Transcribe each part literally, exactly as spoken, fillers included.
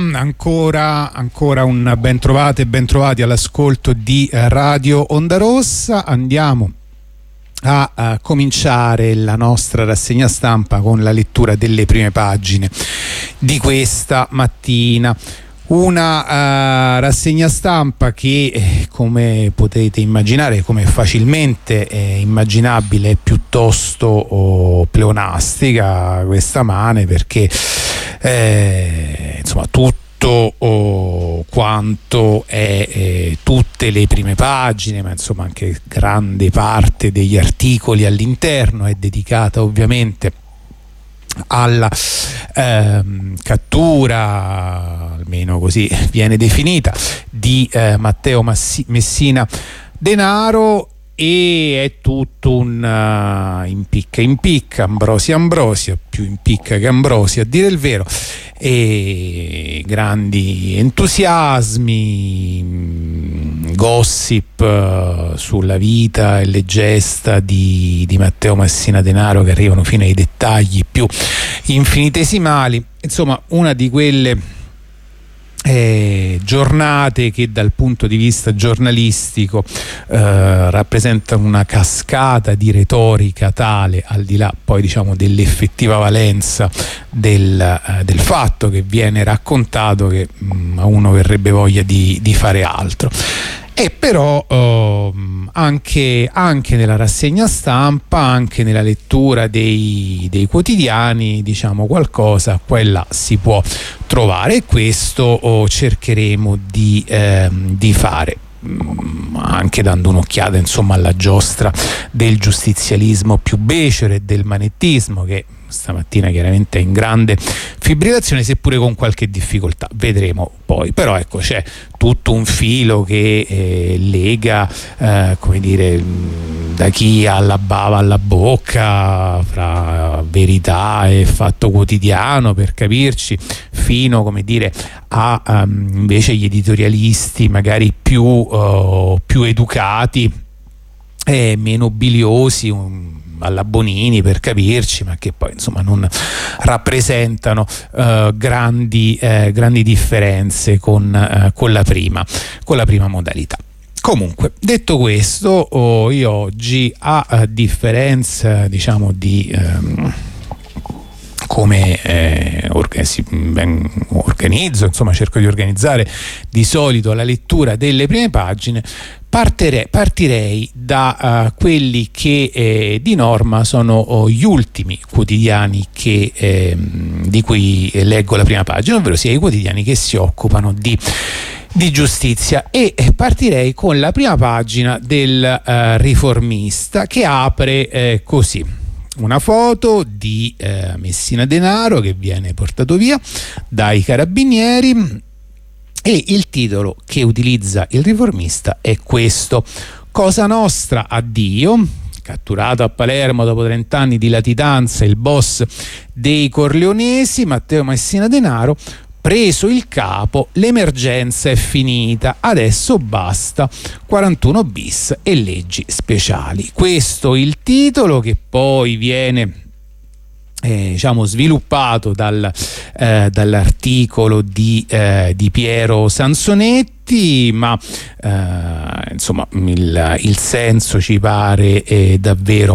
ancora, ancora un ben trovate e ben trovati all'ascolto di Radio Onda Rossa. Andiamo a, a cominciare la nostra rassegna stampa con la lettura delle prime pagine di questa mattina. Una uh, rassegna stampa che, eh, come potete immaginare, come facilmente è immaginabile, è piuttosto oh, pleonastica questa mane, perché eh, insomma tutto oh, quanto è eh, tutte le prime pagine, ma insomma anche grande parte degli articoli all'interno è dedicata ovviamente alla ehm, cattura, almeno così viene definita, di eh, Matteo Massi- Messina Denaro, e è tutto un uh, impicca impicca, Ambrosia Ambrosia, più impicca che Ambrosia a dire il vero, e grandi entusiasmi, gossip uh, sulla vita e le gesta di, di Matteo Messina Denaro che arrivano fino ai dettagli più infinitesimali. Insomma, una di quelle Eh, giornate che dal punto di vista giornalistico eh, rappresentano una cascata di retorica tale, al di là poi diciamo dell'effettiva valenza del, eh, del fatto che viene raccontato, che mh, a uno verrebbe voglia di, di fare altro. E però eh, anche, anche nella rassegna stampa, anche nella lettura dei, dei quotidiani, diciamo, qualcosa quella si può trovare, e questo oh, cercheremo di, eh, di fare, anche dando un'occhiata insomma alla giostra del giustizialismo più becero e del manettismo, che stamattina chiaramente è in grande fibrillazione, seppure con qualche difficoltà, vedremo poi. Però ecco, c'è tutto un filo che eh, lega eh, come dire, da chi ha la bava alla bocca fra Verità e Fatto Quotidiano, per capirci, fino, come dire, a um, invece gli editorialisti magari più, uh, più educati e meno biliosi, um, alla Bonini, per capirci, ma che poi insomma non rappresentano uh, grandi, eh, grandi differenze con, uh, con la prima, con la prima modalità. Comunque, detto questo, oh, io oggi, a, a differenza diciamo di um, come eh, orga- si, ben, organizzo, insomma cerco di organizzare di solito la lettura delle prime pagine, Partirei, partirei da uh, quelli che eh, di norma sono oh, gli ultimi quotidiani che, eh, di cui leggo la prima pagina, ovvero sia i quotidiani che si occupano di, di giustizia, e partirei con la prima pagina del uh, Riformista, che apre eh, così: una foto di eh, Messina Denaro che viene portato via dai carabinieri. E il titolo che utilizza il Riformista è questo: Cosa Nostra addio. Catturato a Palermo dopo trent'anni di latitanza il boss dei Corleonesi, Matteo Messina Denaro, preso il capo, l'emergenza è finita, adesso basta quarantuno bis e leggi speciali. Questo il titolo, che poi viene Eh, diciamo sviluppato dal, eh, dall'articolo di, eh, di Piero Sansonetti, ma eh, insomma il, il senso ci pare eh, davvero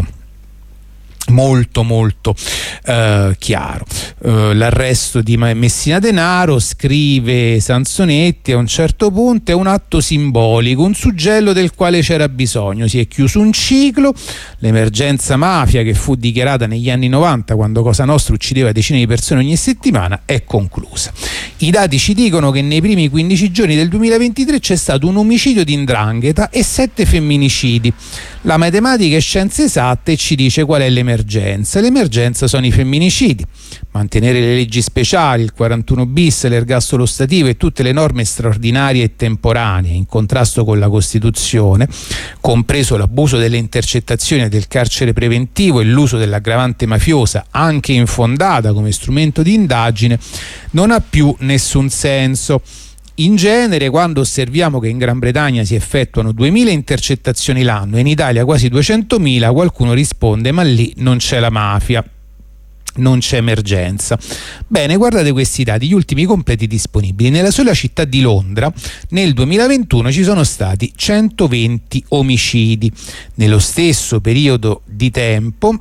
molto molto eh, chiaro. Eh, l'arresto di Messina Denaro, scrive Sansonetti, a un certo punto è un atto simbolico, un suggello del quale c'era bisogno. Si è chiuso un ciclo, l'emergenza mafia, che fu dichiarata negli anni novanta, quando Cosa Nostra uccideva decine di persone ogni settimana, è conclusa. I dati ci dicono che nei primi quindici giorni del duemilaventitré c'è stato un omicidio di 'ndrangheta e sette femminicidi. La matematica è scienze esatte e ci dice qual è l'emergenza. L'emergenza sono i femminicidi. Mantenere le leggi speciali, il quarantuno bis, l'ergastolo ostativo e tutte le norme straordinarie e temporanee in contrasto con la Costituzione, compreso l'abuso delle intercettazioni e del carcere preventivo e l'uso dell'aggravante mafiosa, anche infondata come strumento di indagine, non ha più nessun senso. In genere, quando osserviamo che in Gran Bretagna si effettuano duemila intercettazioni l'anno e in Italia quasi duecentomila, qualcuno risponde: ma lì non c'è la mafia. non c'è emergenza. Bene, guardate questi dati, gli ultimi completi disponibili. Nella sola città di Londra nel duemilaventuno ci sono stati centoventi omicidi. Nello stesso periodo di tempo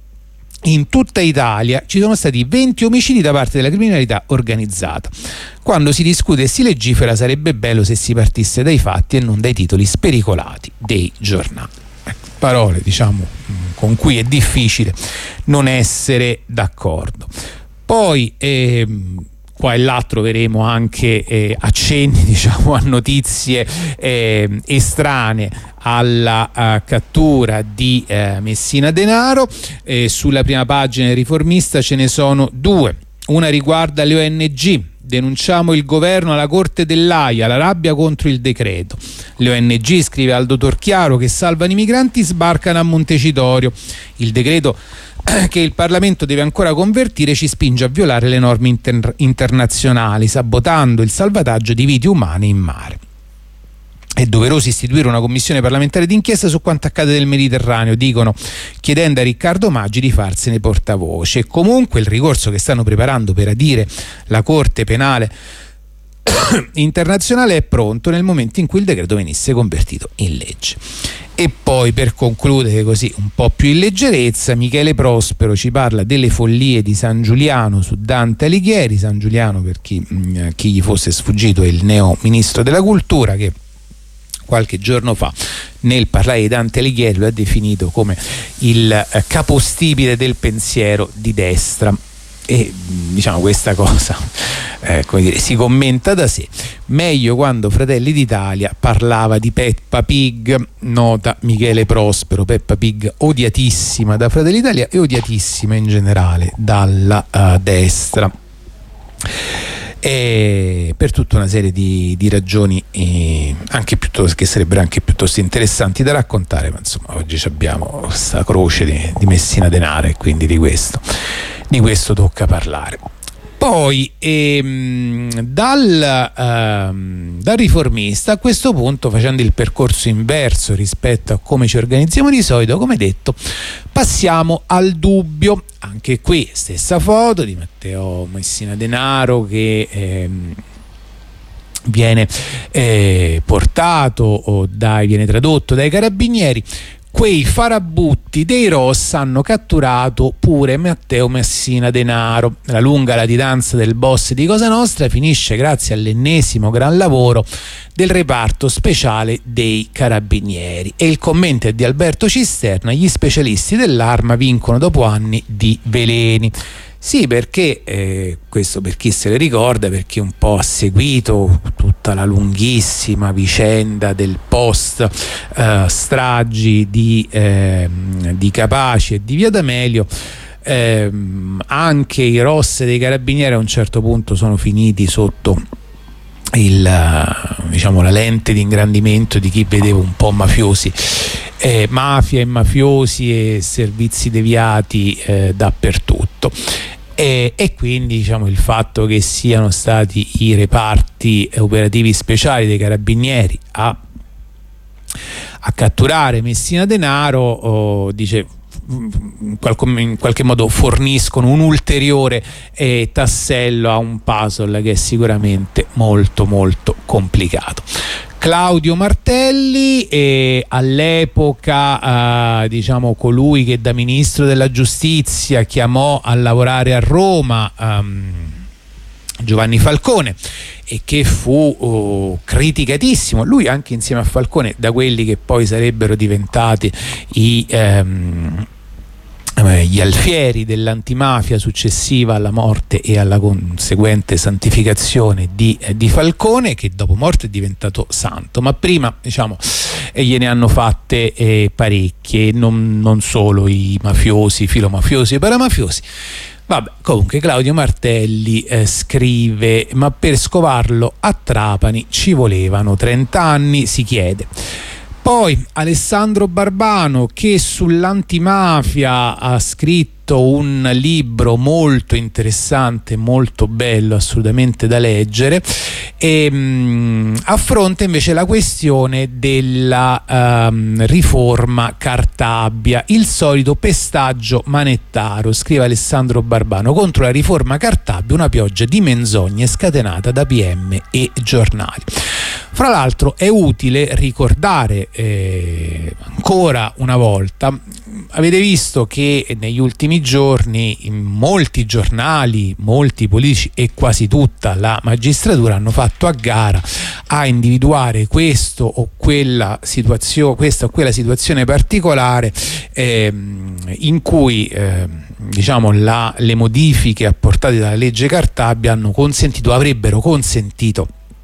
in tutta Italia ci sono stati venti omicidi da parte della criminalità organizzata. Quando si discute e si legifera sarebbe bello se si partisse dai fatti e non dai titoli spericolati dei giornali. Ecco, parole, diciamo, con cui è difficile non essere d'accordo. Poi ehm, qua e là troveremo anche eh, accenni, diciamo, a notizie eh, estranee alla uh, cattura di uh, Messina Denaro. Eh, sulla prima pagina del Riformista ce ne sono due. Una riguarda le O N G. Denunciamo il governo alla Corte dell'Aia, la rabbia contro il decreto. Le O N G, scrive Aldo Torchiaro, che salvano i migranti sbarcano a Montecitorio. Il decreto che il Parlamento deve ancora convertire ci spinge a violare le norme inter- internazionali, sabotando il salvataggio di vite umane in mare. È doveroso istituire una commissione parlamentare d'inchiesta su quanto accade nel Mediterraneo, dicono, chiedendo a Riccardo Maggi di farsene portavoce. E comunque il ricorso che stanno preparando per adire la Corte Penale internazionale è pronto nel momento in cui il decreto venisse convertito in legge. E poi, per concludere così un po' più in leggerezza, Michele Prospero ci parla delle follie di San Giuliano su Dante Alighieri. San Giuliano, per chi, mh, chi gli fosse sfuggito, è il neo ministro della cultura che qualche giorno fa nel parlare di Dante Alighieri lo ha definito come il eh, capostipite del pensiero di destra. E diciamo questa cosa eh, come dire, si commenta da sé. Meglio quando Fratelli d'Italia parlava di Peppa Pig, nota Michele Prospero. Peppa Pig odiatissima da Fratelli d'Italia e odiatissima in generale dalla uh, destra, e per tutta una serie di, di ragioni eh, anche piuttosto, che sarebbero anche piuttosto interessanti da raccontare, ma insomma oggi abbiamo questa croce di, di Messina Denaro e quindi di questo di questo tocca parlare. Poi ehm, dal, ehm, dal Riformista, a questo punto, facendo il percorso inverso rispetto a come ci organizziamo di solito, come detto, passiamo al Dubbio. Anche qui stessa foto di Matteo Messina Denaro che ehm, viene eh, portato o dai, viene tradotto dai carabinieri. Quei farabutti dei Ross hanno catturato pure Matteo Messina Denaro. La lunga latitanza del boss di Cosa Nostra finisce grazie all'ennesimo gran lavoro del reparto speciale dei carabinieri. E il commento è di Alberto Cisterna: gli specialisti dell'arma vincono dopo anni di veleni. Sì, perché eh, questo per chi se le ricorda, per chi un po' ha seguito tutta la lunghissima vicenda del post eh, stragi di, eh, di Capaci e di Via D'Amelio, eh, anche i Ross dei carabinieri a un certo punto sono finiti sotto il, diciamo, la lente di ingrandimento di chi vedeva un po' mafiosi, eh, mafia e mafiosi e servizi deviati eh, dappertutto. E, e quindi diciamo il fatto che siano stati i reparti operativi speciali dei carabinieri a, a catturare Messina Denaro, oh, dice, in qualche, in qualche modo forniscono un ulteriore eh, tassello a un puzzle che è sicuramente molto molto complicato. Claudio Martelli, eh, all'epoca eh, diciamo colui che da ministro della giustizia chiamò a lavorare a Roma um, Giovanni Falcone, e che fu oh, criticatissimo, lui anche insieme a Falcone, da quelli che poi sarebbero diventati i ehm, gli alfieri dell'antimafia successiva alla morte e alla conseguente santificazione di, eh, di Falcone, che dopo morte è diventato santo, ma prima diciamo eh, gliene hanno fatte eh, parecchie, non, non solo i mafiosi, filomafiosi e paramafiosi. Vabbè, comunque Claudio Martelli eh, scrive: ma per scovarlo a Trapani ci volevano trenta anni, si chiede. Poi Alessandro Barbano, che sull'antimafia ha scritto un libro molto interessante, molto bello, assolutamente da leggere, E, mh, affronta invece la questione della um, riforma Cartabia, il solito pestaggio manettaro, scrive Alessandro Barbano, contro la riforma Cartabia una pioggia di menzogne scatenata da P M e giornali. Fra l'altro è utile ricordare eh, ancora una volta, avete visto che negli ultimi giorni in molti giornali, molti politici e quasi tutta la magistratura hanno fatto a gara a individuare questo o quella situazione, questa o quella situazione particolare eh, in cui eh, diciamo la, le modifiche apportate dalla legge Cartabia hanno consentito, avrebbero consentito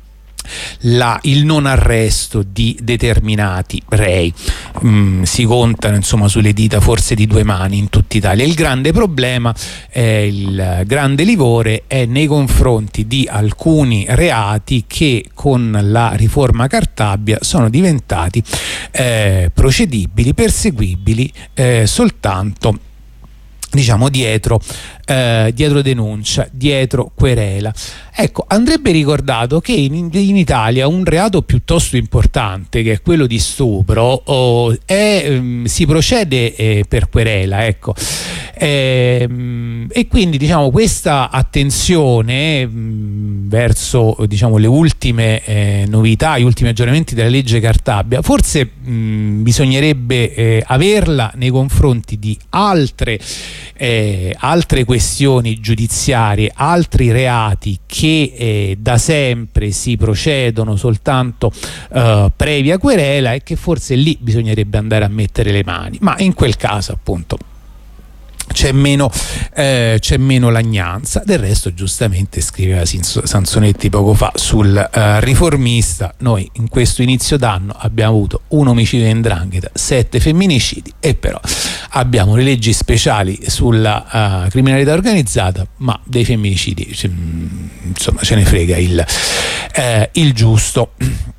La, il non arresto di determinati rei. Mm, si contano insomma sulle dita forse di due mani in tutta Italia. Il grande problema, eh, il grande livore è nei confronti di alcuni reati che con la riforma Cartabia sono diventati eh, procedibili, perseguibili eh, soltanto diciamo dietro, eh, dietro denuncia, dietro querela. Ecco, andrebbe ricordato che in, in Italia un reato piuttosto importante, che è quello di stupro, oh, è, um, si procede eh, per querela, ecco. E, e quindi diciamo questa attenzione mh, verso diciamo le ultime eh, novità, gli ultimi aggiornamenti della legge Cartabia, forse mh, bisognerebbe eh, averla nei confronti di altre Eh, altre questioni giudiziarie, altri reati che eh, da sempre si procedono soltanto eh, previa querela, e che forse lì bisognerebbe andare a mettere le mani, ma in quel caso appunto c'è meno, eh, c'è meno lagnanza. Del resto, giustamente scriveva Sansonetti poco fa sul eh, Riformista, noi in questo inizio d'anno abbiamo avuto un omicidio in 'ndrangheta, sette femminicidi, e però abbiamo le leggi speciali sulla uh, criminalità organizzata, ma dei femminicidi c- insomma ce ne frega il, eh, il giusto.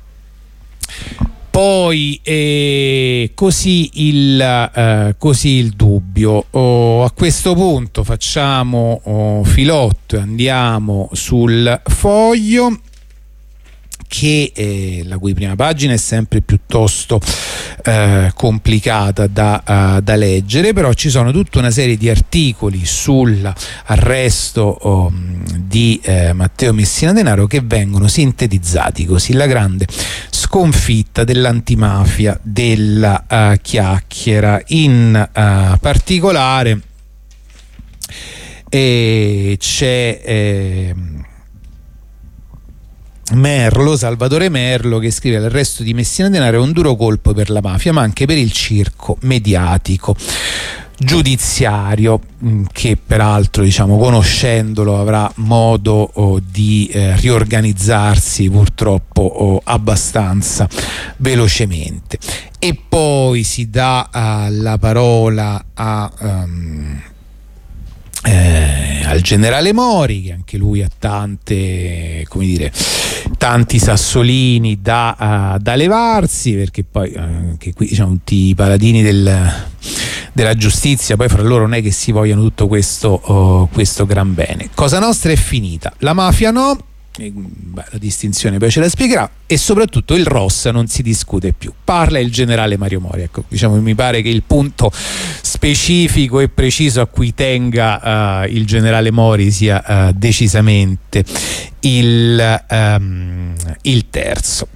Poi eh, così, il, eh, così il dubbio. Oh, a questo punto facciamo oh, filotto e andiamo sul Foglio, che eh, la cui prima pagina è sempre piuttosto eh, complicata da, uh, da leggere, però ci sono tutta una serie di articoli sull'arresto oh, di eh, Matteo Messina Denaro, che vengono sintetizzati così: la grande sconfitta dell'antimafia della uh, chiacchiera. In uh, particolare eh, c'è eh, Merlo, Salvatore Merlo, che scrive: l'arresto di Messina Denaro è un duro colpo per la mafia, ma anche per il circo mediatico giudiziario, che peraltro diciamo conoscendolo avrà modo oh, di eh, riorganizzarsi purtroppo oh, abbastanza velocemente. E poi si dà uh, la parola a um, Eh, al generale Mori, che anche lui ha tante, come dire, tanti sassolini da, uh, da levarsi, perché poi uh, anche qui diciamo tutti i paladini del, della giustizia, poi fra loro non è che si vogliano tutto questo, uh, questo gran bene. Cosa Nostra è finita, la mafia no. Beh, la distinzione poi ce la spiegherà, e soprattutto il Rossa non si discute più, parla il generale Mario Mori. Ecco, diciamo, mi pare che il punto specifico e preciso a cui tenga uh, il generale Mori sia uh, decisamente il, um, il terzo.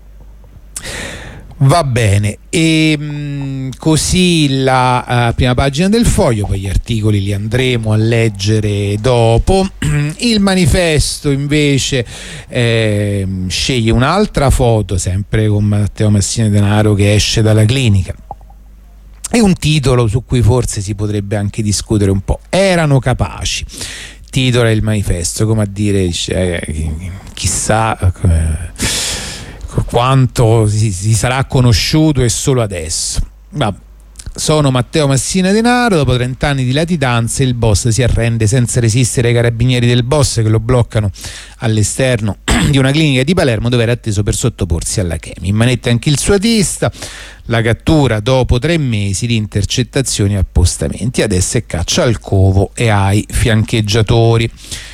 Va bene, e mh, così la uh, prima pagina del Foglio, poi gli articoli li andremo a leggere dopo. Il Manifesto invece eh, sceglie un'altra foto, sempre con Matteo Messina Denaro che esce dalla clinica, e un titolo su cui forse si potrebbe anche discutere un po': erano capaci. Titola il Manifesto, come a dire, eh, chissà eh, quanto si, si sarà conosciuto e solo adesso. Vabbè. Sono Matteo Messina Denaro, dopo trent'anni di latitanze il boss si arrende senza resistere ai carabinieri del boss, che lo bloccano all'esterno di una clinica di Palermo dove era atteso per sottoporsi alla chemi. In manetta anche il suo artista, la cattura dopo tre mesi di intercettazioni e appostamenti, adesso è caccia al covo e ai fiancheggiatori.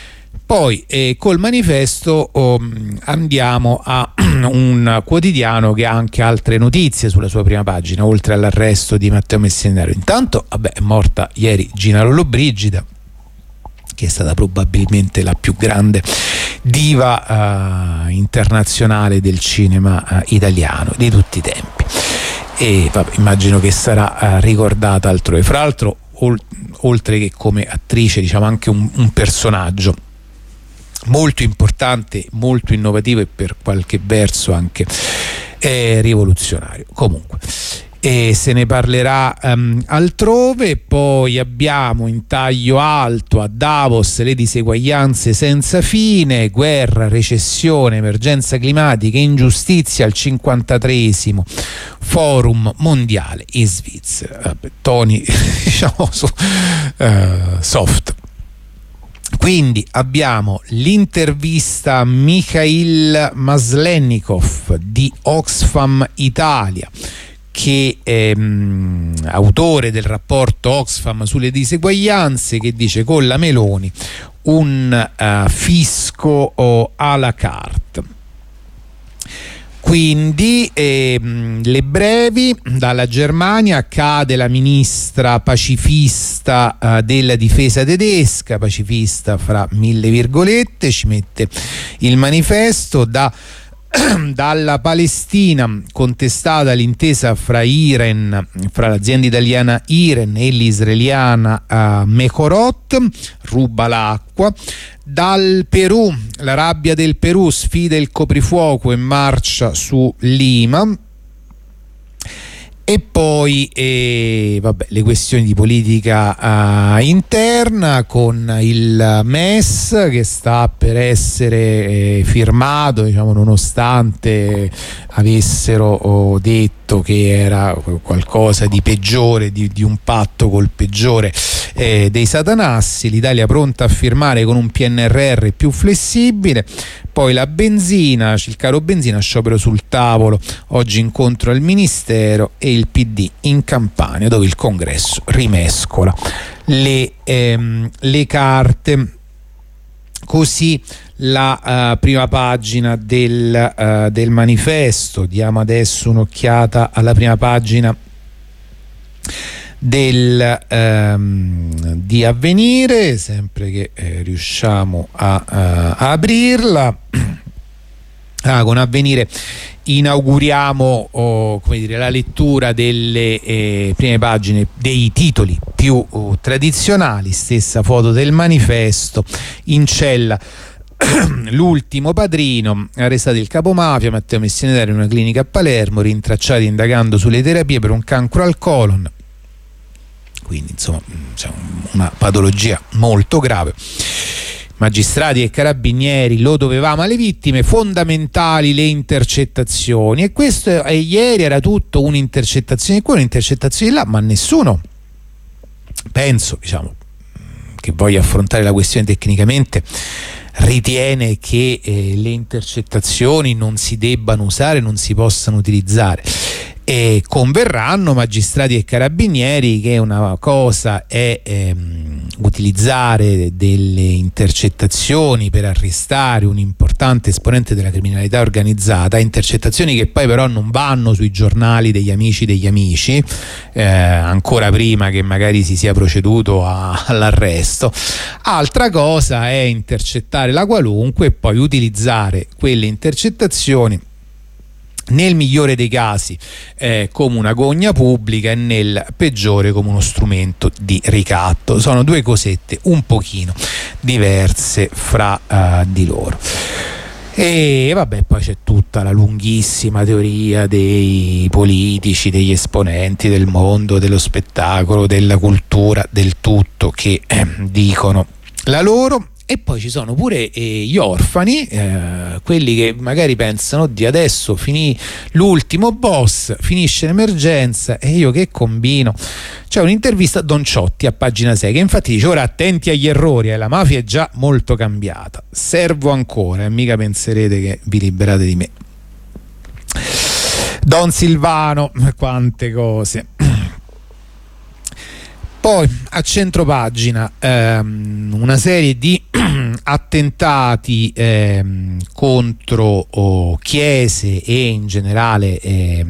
Poi eh, col manifesto oh, andiamo a un quotidiano che ha anche altre notizie sulla sua prima pagina, oltre all'arresto di Matteo Messina Denaro. Intanto vabbè, è morta ieri Gina Lollobrigida, che è stata probabilmente la più grande diva uh, internazionale del cinema uh, italiano di tutti i tempi, e vabbè, immagino che sarà uh, ricordata altrove. Fra l'altro, ol- oltre che come attrice, diciamo anche un, un personaggio molto importante, molto innovativo e per qualche verso anche eh, rivoluzionario. Comunque, e se ne parlerà um, altrove. Poi abbiamo in taglio alto a Davos le diseguaglianze senza fine, guerra, recessione, emergenza climatica, ingiustizia al cinquantatreesimo forum mondiale in Svizzera. Vabbè, toni diciamo su, uh, soft. Quindi abbiamo l'intervista a Mikhail Maslennikov di Oxfam Italia, che è um, autore del rapporto Oxfam sulle diseguaglianze, che dice: con la Meloni un uh, fisco oh, à la carte. Quindi ehm, le brevi. Dalla Germania cade la ministra pacifista eh, della difesa tedesca, pacifista fra mille virgolette, ci mette il manifesto. Da dalla Palestina contestata l'intesa fra Iren, fra l'azienda italiana Iren e l'israeliana uh, Mekorot, ruba l'acqua. Dal Perù, la rabbia del Perù sfida il coprifuoco e marcia su Lima. E poi eh, vabbè, le questioni di politica uh, interna, con il M E S che sta per essere eh, firmato, diciamo, nonostante avessero oh, detto che era qualcosa di peggiore, di, di un patto col peggiore eh, dei satanassi. L'Italia pronta a firmare con un P N R R più flessibile. Poi la benzina, il caro benzina, sciopero sul tavolo, oggi incontro al Ministero, e il P D in Campania, dove il Congresso rimescola le, ehm, le carte. Così la uh, prima pagina del, uh, del manifesto. Diamo adesso un'occhiata alla prima pagina del ehm, di Avvenire, sempre che eh, riusciamo a, uh, a aprirla. Ah, con Avvenire inauguriamo oh, come dire, la lettura delle eh, prime pagine, dei titoli più oh, tradizionali. Stessa foto del manifesto, in cella l'ultimo padrino, arrestato il capomafia Matteo Messina Denaro in una clinica a Palermo, rintracciati indagando sulle terapie per un cancro al colon. Quindi insomma c'è una patologia molto grave. Magistrati e carabinieri, lo dovevamo alle vittime, fondamentali le intercettazioni. E questo eh, ieri era tutto un'intercettazione qua, un'intercettazione là, ma nessuno, penso, diciamo, che voglia affrontare la questione tecnicamente, ritiene che eh, le intercettazioni non si debbano usare, non si possano utilizzare. E converranno magistrati e carabinieri che una cosa è ehm, utilizzare delle intercettazioni per arrestare un importante esponente della criminalità organizzata, intercettazioni che poi però non vanno sui giornali degli amici degli amici, eh, ancora prima che magari si sia proceduto a, all'arresto. Altra cosa è intercettare la qualunque e poi utilizzare quelle intercettazioni nel migliore dei casi eh, come una gogna pubblica e nel peggiore come uno strumento di ricatto. Sono due cosette un pochino diverse fra uh, di loro. E vabbè, poi c'è tutta la lunghissima teoria dei politici, degli esponenti del mondo dello spettacolo, della cultura, del tutto, che eh, dicono la loro. E poi ci sono pure eh, gli orfani, eh, quelli che magari pensano: di adesso finì l'ultimo boss, finisce l'emergenza e io che combino? C'è un'intervista a Don Ciotti a pagina sei che infatti dice: ora attenti agli errori, eh, la mafia è già molto cambiata, servo ancora, e eh, mica penserete che vi liberate di me. Don Silvano, quante cose. Poi a centropagina ehm, una serie di attentati eh, contro oh, chiese e in generale eh,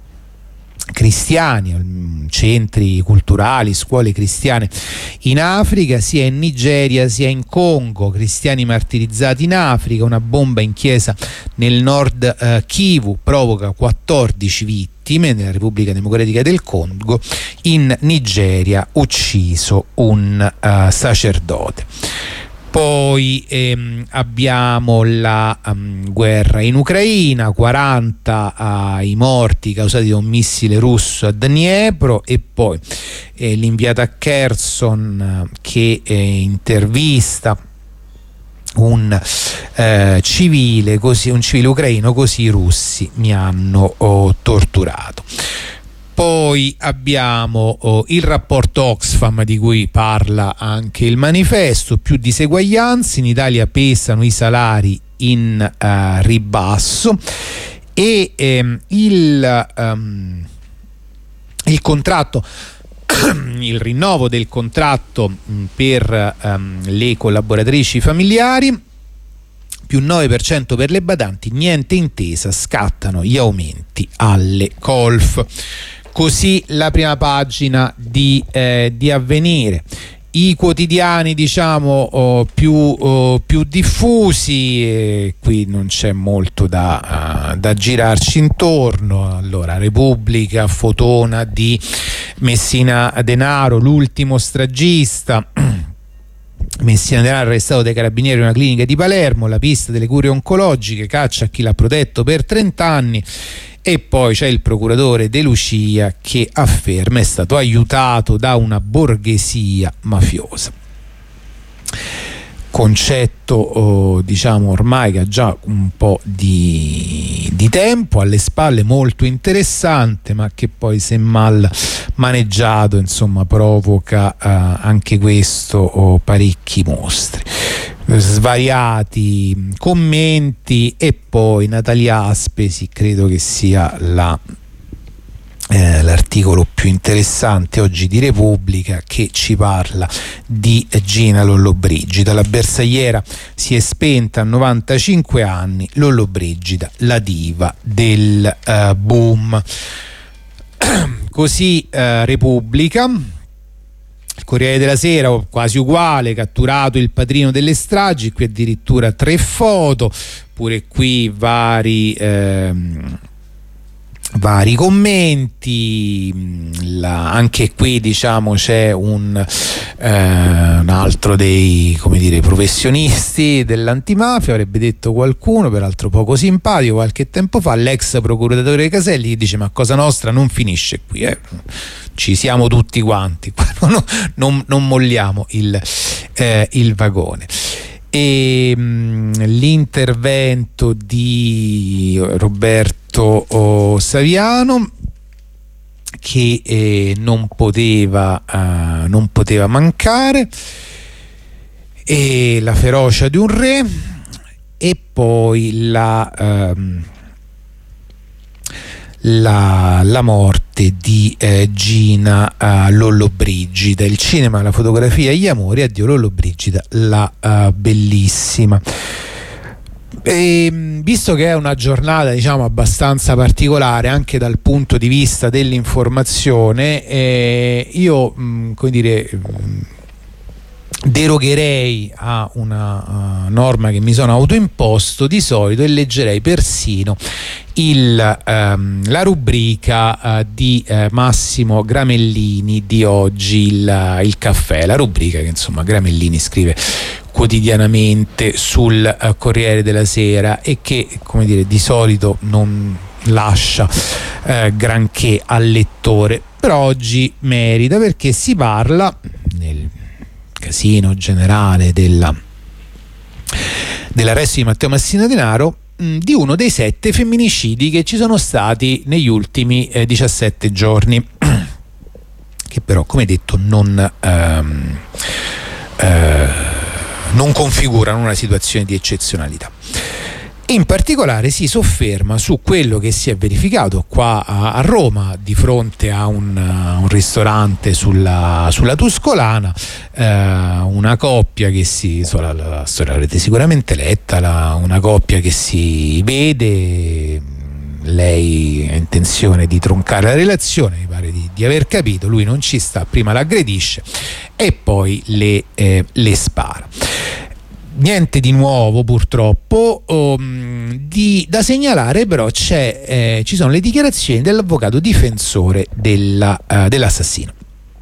cristiani, centri culturali, scuole cristiane in Africa, sia in Nigeria sia in Congo, cristiani martirizzati in Africa, una bomba in chiesa nel nord eh, Kivu provoca quattordici vittime, nella Repubblica Democratica del Congo, in Nigeria ucciso un uh, sacerdote. Poi ehm, abbiamo la um, guerra in Ucraina, quaranta uh, i morti causati da un missile russo a Dniepro, e poi eh, l'inviato a Kherson uh, che eh, intervista un eh, civile, così, un civile ucraino: così i russi mi hanno oh, torturato. Poi abbiamo oh, il rapporto Oxfam di cui parla anche il manifesto, più diseguaglianze, in Italia pesano i salari in uh, ribasso, e ehm, il, um, il contratto il rinnovo del contratto mh, per um, le collaboratrici familiari, più nove per cento per le badanti, niente intesa, scattano gli aumenti alle colf. Così la prima pagina di, eh, di Avvenire. I quotidiani diciamo oh, più, oh, più diffusi, e qui non c'è molto da, uh, da girarci intorno. Allora, Repubblica, fotona di Messina Denaro, l'ultimo stragista. Messina Denaro arrestato dai carabinieri in una clinica di Palermo, la pista delle cure oncologiche, caccia a chi l'ha protetto per trenta anni. E poi c'è il procuratore De Lucia che afferma è stato aiutato da una borghesia mafiosa. Concetto oh, diciamo ormai che ha già un po' di, di tempo alle spalle, molto interessante, ma che poi se mal maneggiato insomma provoca eh, anche questo oh, parecchi mostri, svariati commenti. E poi Natalia Aspesi credo che sia la Eh, l'articolo più interessante oggi di Repubblica, che ci parla di Gina Lollobrigida. La bersagliera si è spenta a novantacinque anni, Lollobrigida la diva del uh, boom. Così uh, Repubblica. Il Corriere della Sera quasi uguale, catturato il padrino delle stragi, qui addirittura tre foto, pure qui vari ehm, vari commenti. La, anche qui diciamo c'è un, eh, un altro dei come dire professionisti dell'antimafia, avrebbe detto qualcuno peraltro poco simpatico qualche tempo fa, l'ex procuratore Caselli, che dice: ma Cosa Nostra non finisce qui, eh? Ci siamo tutti quanti, non, non, non molliamo il, eh, il vagone. E mh, l'intervento di Roberto oh, Saviano, che eh, non poteva uh, non poteva mancare, e la ferocia di un re, e poi la um, La, la morte di eh, Gina uh, Lollobrigida, il cinema, la fotografia, gli amori, addio Lollobrigida la uh, bellissima. E, visto che è una giornata diciamo abbastanza particolare anche dal punto di vista dell'informazione, eh, io mh, come dire mh, derogherei a una uh, norma che mi sono autoimposto di solito e leggerei persino il, um, la rubrica uh, di uh, Massimo Gramellini di oggi, il, il caffè, la rubrica che insomma Gramellini scrive quotidianamente sul uh, Corriere della Sera e che come dire di solito non lascia uh, granché al lettore, però oggi merita, perché si parla nel casino generale della, dell'arresto di Matteo Messina Denaro mh, di uno dei sette femminicidi che ci sono stati negli ultimi eh, diciassette giorni, che però come detto non, ehm, eh, non configurano una situazione di eccezionalità. In particolare si sofferma su quello che si è verificato qua a, a Roma, di fronte a un, a un ristorante sulla, sulla Tuscolana, eh, una coppia che si, so, la, la storia l'avrete sicuramente letta, la, una coppia che si vede, lei ha intenzione di troncare la relazione, mi pare di, di aver capito, lui non ci sta, prima l'aggredisce e poi le, eh, le spara. Niente di nuovo purtroppo, um, di, da segnalare però c'è, eh, ci sono le dichiarazioni dell'avvocato difensore della, uh, dell'assassino,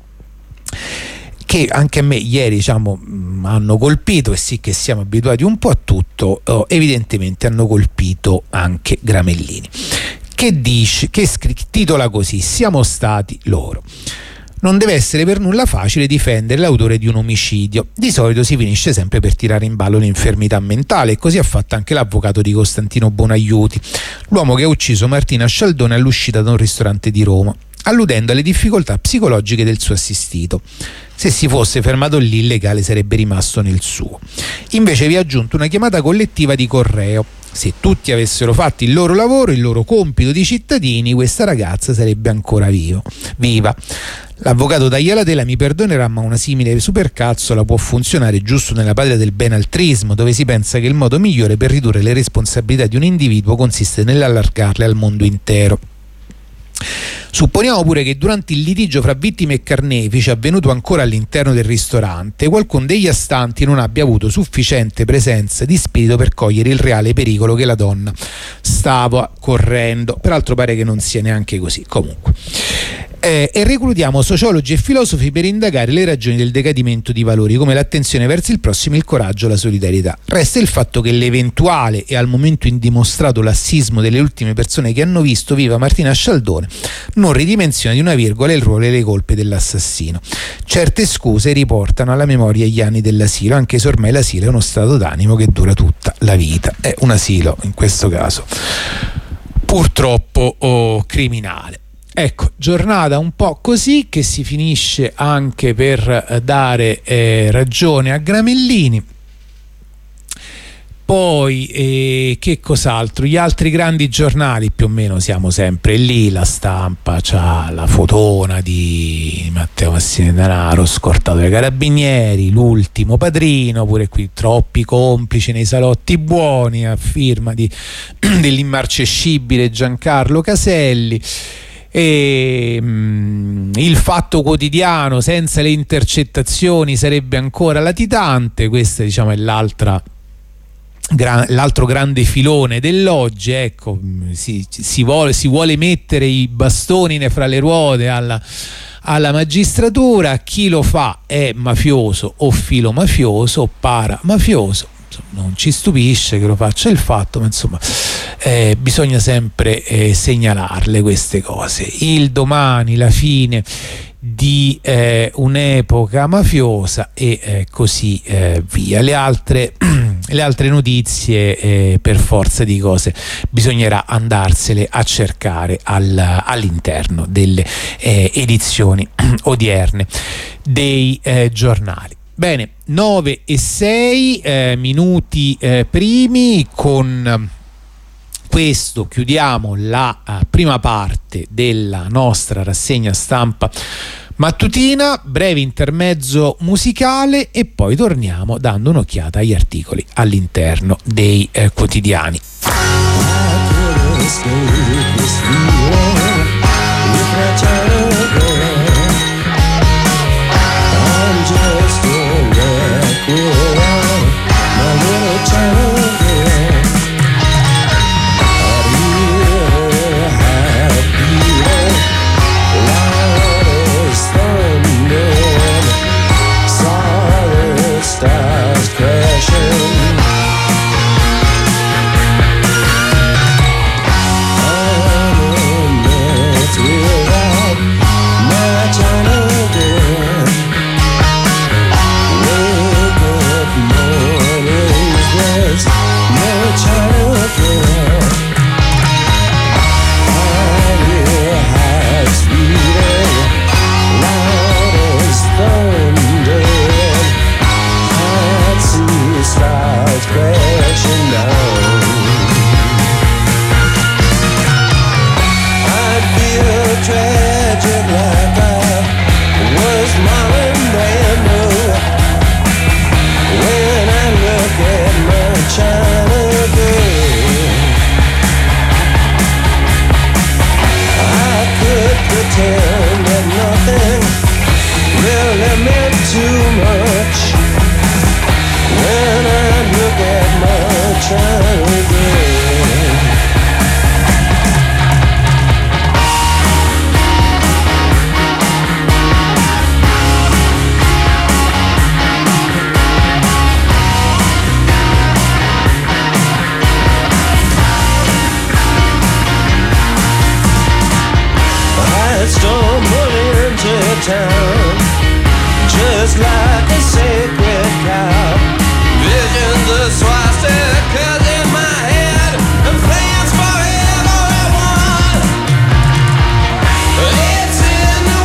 che anche a me ieri, diciamo, hanno colpito, e sì che siamo abituati un po' a tutto, oh, evidentemente hanno colpito anche Gramellini, che dice, che scri- titola così: siamo stati loro. Non deve essere per nulla facile difendere l'autore di un omicidio. Di solito si finisce sempre per tirare in ballo l'infermità mentale, e così ha fatto anche l'avvocato di Costantino Bonaiuti, l'uomo che ha ucciso Martina Scialdone all'uscita da un ristorante di Roma, alludendo alle difficoltà psicologiche del suo assistito. Se si fosse fermato lì, il legale sarebbe rimasto nel suo. Invece vi ha aggiunto una chiamata collettiva di correo. Se tutti avessero fatto il loro lavoro, il loro compito di cittadini, questa ragazza sarebbe ancora vivo, viva. L'avvocato Taglialatela mi perdonerà, ma una simile supercazzola può funzionare giusto nella patria del benaltrismo, dove si pensa che il modo migliore per ridurre le responsabilità di un individuo consiste nell'allargarle al mondo intero. Supponiamo pure che durante il litigio fra vittime e carnefici, avvenuto ancora all'interno del ristorante, qualcuno degli astanti non abbia avuto sufficiente presenza di spirito per cogliere il reale pericolo che la donna stava correndo. Peraltro pare che non sia neanche così. Comunque, eh, e reclutiamo sociologi e filosofi per indagare le ragioni del decadimento di valori come l'attenzione verso il prossimo, il coraggio, la solidarietà. Resta il fatto che l'eventuale e al momento indimostrato lassismo delle ultime persone che hanno visto viva Martina Scialdone non ridimensiona di una virgola il ruolo e le colpe dell'assassino. Certe scuse riportano alla memoria gli anni dell'asilo, anche se ormai l'asilo è uno stato d'animo che dura tutta la vita. È un asilo, in questo caso, purtroppo oh, criminale. Ecco, giornata un po' così, che si finisce anche per dare eh, ragione a Gramellini. Poi eh, che cos'altro? Gli altri grandi giornali più o meno siamo sempre lì. La Stampa c'ha la fotona di Matteo Messina Denaro scortato dai carabinieri, l'ultimo padrino, pure qui troppi complici nei salotti buoni, a firma di, dell'immarcescibile Giancarlo Caselli. E mh, il Fatto Quotidiano senza le intercettazioni sarebbe ancora latitante. Questa, diciamo, è l'altra Gra- l'altro grande filone dell'oggi. Ecco, si, si, vuole, si vuole mettere i bastoni fra le ruote alla, alla magistratura. Chi lo fa è mafioso o filomafioso o paramafioso. Non ci stupisce che lo faccia il Fatto, ma insomma eh, bisogna sempre eh, segnalarle queste cose. Il Domani, la fine di eh, un'epoca mafiosa, e eh, così eh, via. Le altre, le altre notizie, eh, per forza di cose, bisognerà andarsele a cercare al, all'interno delle eh, edizioni odierne dei eh, giornali. Bene, nove e sei eh, minuti eh, primi. Con questo chiudiamo la uh, prima parte della nostra rassegna stampa mattutina. Breve intermezzo musicale e poi torniamo dando un'occhiata agli articoli all'interno dei eh, quotidiani. Stars crashing. town, just like a sacred cow. Visions of swastikas in my head and plans for everyone. It's in the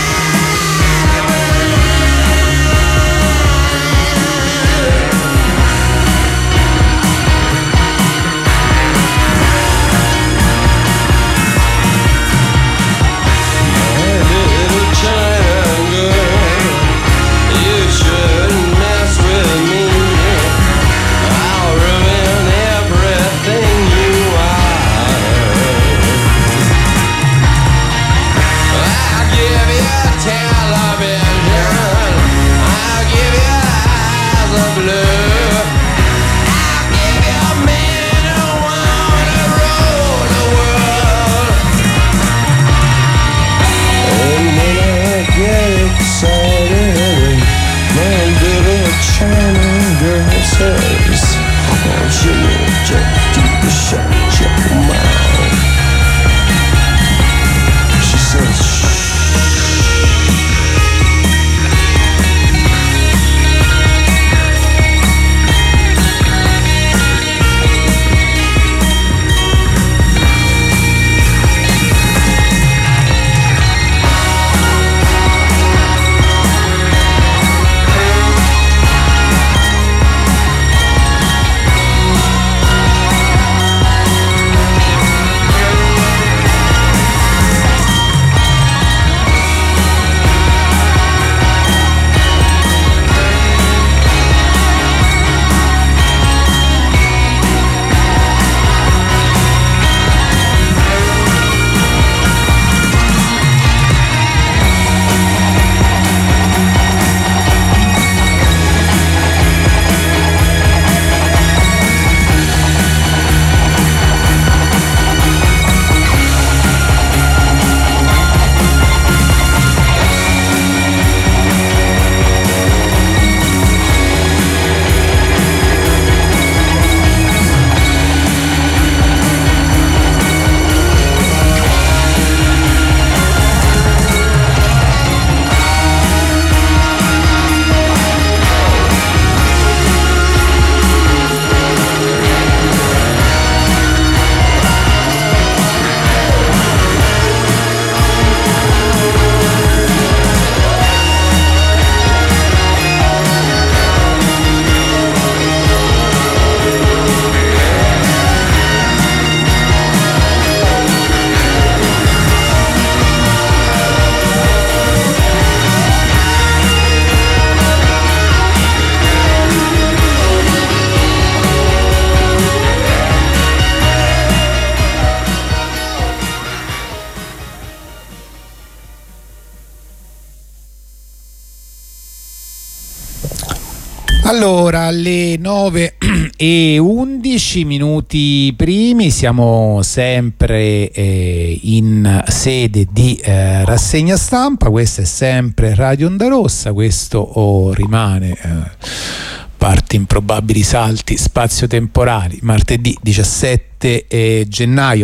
Allora, alle nove e undici minuti primi siamo sempre eh, in sede di eh, rassegna stampa. Questa è sempre Radio Onda Rossa, questo oh, rimane eh, parti improbabili salti spazio-temporali, martedì diciassette eh, gennaio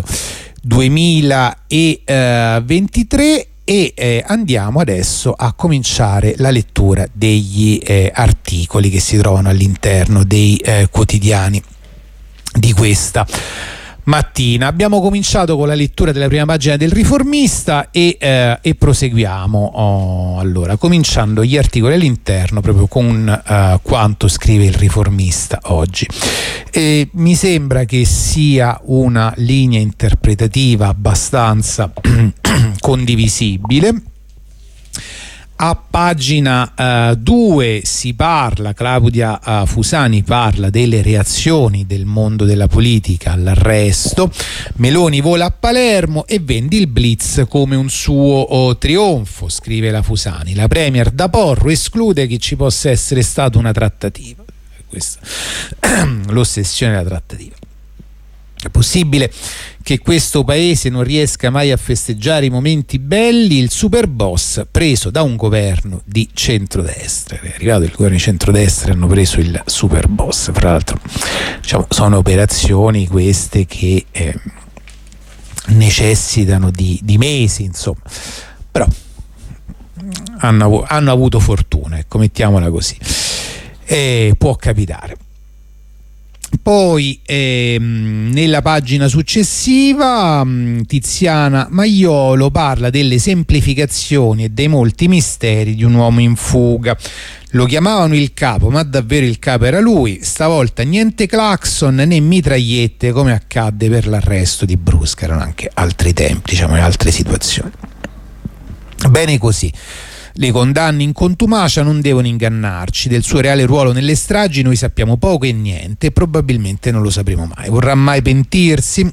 duemilaventitré. E eh, andiamo adesso a cominciare la lettura degli eh, articoli che si trovano all'interno dei eh, quotidiani di questa mattina. Abbiamo cominciato con la lettura della prima pagina del Riformista e, eh, e proseguiamo oh, allora cominciando gli articoli all'interno proprio con uh, quanto scrive il Riformista oggi. E mi sembra che sia una linea interpretativa abbastanza condivisibile. A pagina due uh, si parla, Claudia uh, Fusani parla delle reazioni del mondo della politica all'arresto. Meloni vola a Palermo e vende il blitz come un suo oh, trionfo, scrive la Fusani. La premier da Porro esclude che ci possa essere stata una trattativa. Questa l'ossessione della trattativa. È possibile che questo paese non riesca mai a festeggiare i momenti belli? Il super boss preso da un governo di centrodestra. È arrivato il governo di centrodestra e hanno preso il super boss. Fra l'altro, diciamo, sono operazioni queste che eh, necessitano di, di mesi, insomma. Però hanno, hanno avuto fortuna, ecco, mettiamola così. E può capitare. Poi ehm, nella pagina successiva Tiziana Maiolo parla delle semplificazioni e dei molti misteri di un uomo in fuga. Lo chiamavano il capo, ma davvero il capo era lui. Stavolta niente clacson né mitragliette come accadde per l'arresto di Brusca. Erano anche altri tempi, diciamo, e altre situazioni. Bene così. Le condanne in contumacia non devono ingannarci. Del suo reale ruolo nelle stragi noi sappiamo poco e niente, e probabilmente non lo sapremo mai. Vorrà mai pentirsi?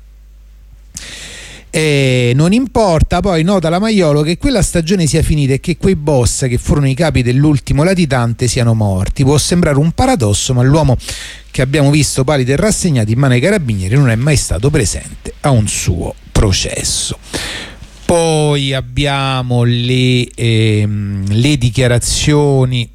E non importa. Poi nota la Maiolo che quella stagione sia finita e che quei boss che furono i capi dell'ultimo latitante siano morti. Può sembrare un paradosso, ma l'uomo che abbiamo visto palido e rassegnato in mano ai carabinieri non è mai stato presente a un suo processo. Poi abbiamo le, ehm, le dichiarazioni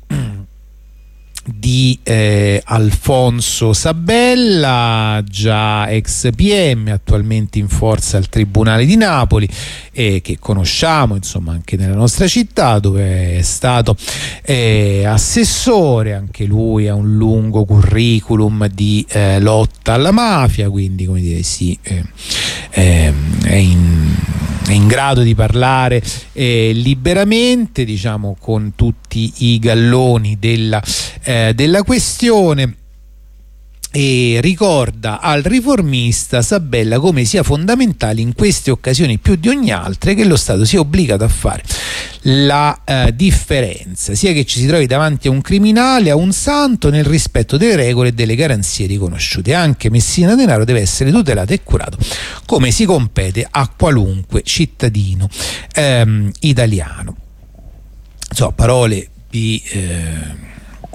di eh, Alfonso Sabella, già ex P M, attualmente in forza al Tribunale di Napoli, e che conosciamo insomma anche nella nostra città, dove è stato eh, assessore. Anche lui ha un lungo curriculum di eh, lotta alla mafia, quindi come dire sì, eh, eh, è in è in grado di parlare eh, liberamente, diciamo, con tutti i galloni della, eh, della questione, e ricorda al Riformista Sabella come sia fondamentale in queste occasioni più di ogni altra che lo Stato sia obbligato a fare la eh, differenza, sia che ci si trovi davanti a un criminale, a un santo, nel rispetto delle regole e delle garanzie riconosciute. Anche Messina Denaro deve essere tutelato e curato come si compete a qualunque cittadino ehm, italiano. Insomma, parole di eh,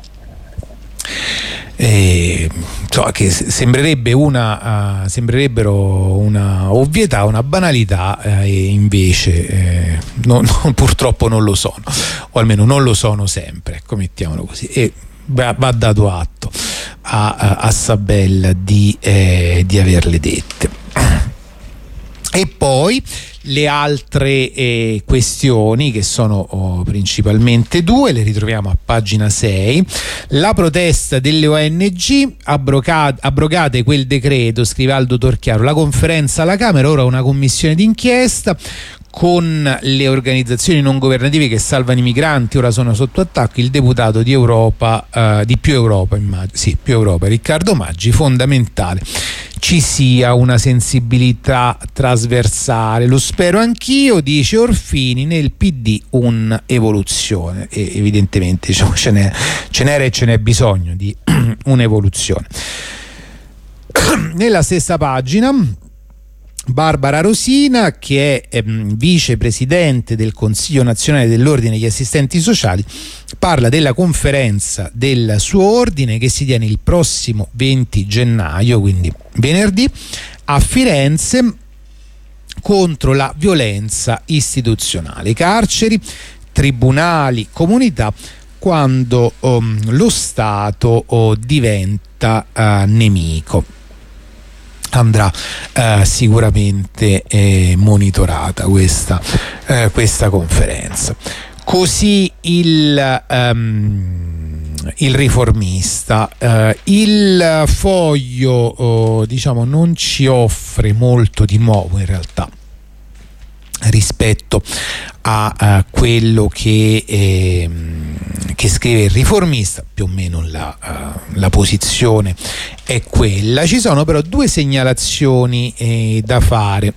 Eh, so, che sembrerebbe una uh, sembrerebbero una ovvietà, una banalità, eh, e invece eh, no, no, purtroppo non lo sono, o almeno non lo sono sempre, ecco, mettiamolo così. E va, va dato atto a, a, a Sabella di, eh, di averle dette. E poi le altre eh, questioni, che sono oh, principalmente due, le ritroviamo a pagina sei. La protesta delle O N G, abrogate, abrogate quel decreto, scrive Aldo Torchiaro. La conferenza alla Camera, ora una commissione d'inchiesta con le organizzazioni non governative che salvano i migranti, ora sono sotto attacco. Il deputato di Europa, uh, di Più Europa, immagino, sì, Più Europa, Riccardo Maggi, fondamentale ci sia una sensibilità trasversale. Lo spero anch'io, dice Orfini, nel P D un'evoluzione, e evidentemente diciamo, ce n'è, ce n'era e ce n'è bisogno di un'evoluzione. Nella stessa pagina Barbara Rosina, che è ehm, vicepresidente del Consiglio Nazionale dell'Ordine degli Assistenti Sociali, parla della conferenza del suo ordine che si tiene il prossimo venti gennaio, quindi venerdì, a Firenze, contro la violenza istituzionale, carceri, tribunali, comunità, quando um, lo Stato oh, diventa uh, nemico. Andrà eh, sicuramente eh, monitorata questa, eh, questa conferenza. Così il, um, il Riformista. Eh, il Foglio oh, diciamo non ci offre molto di nuovo in realtà rispetto a, a quello che, eh, che scrive il Riformista. Più o meno la, uh, la posizione è quella. Ci sono però due segnalazioni eh, da fare,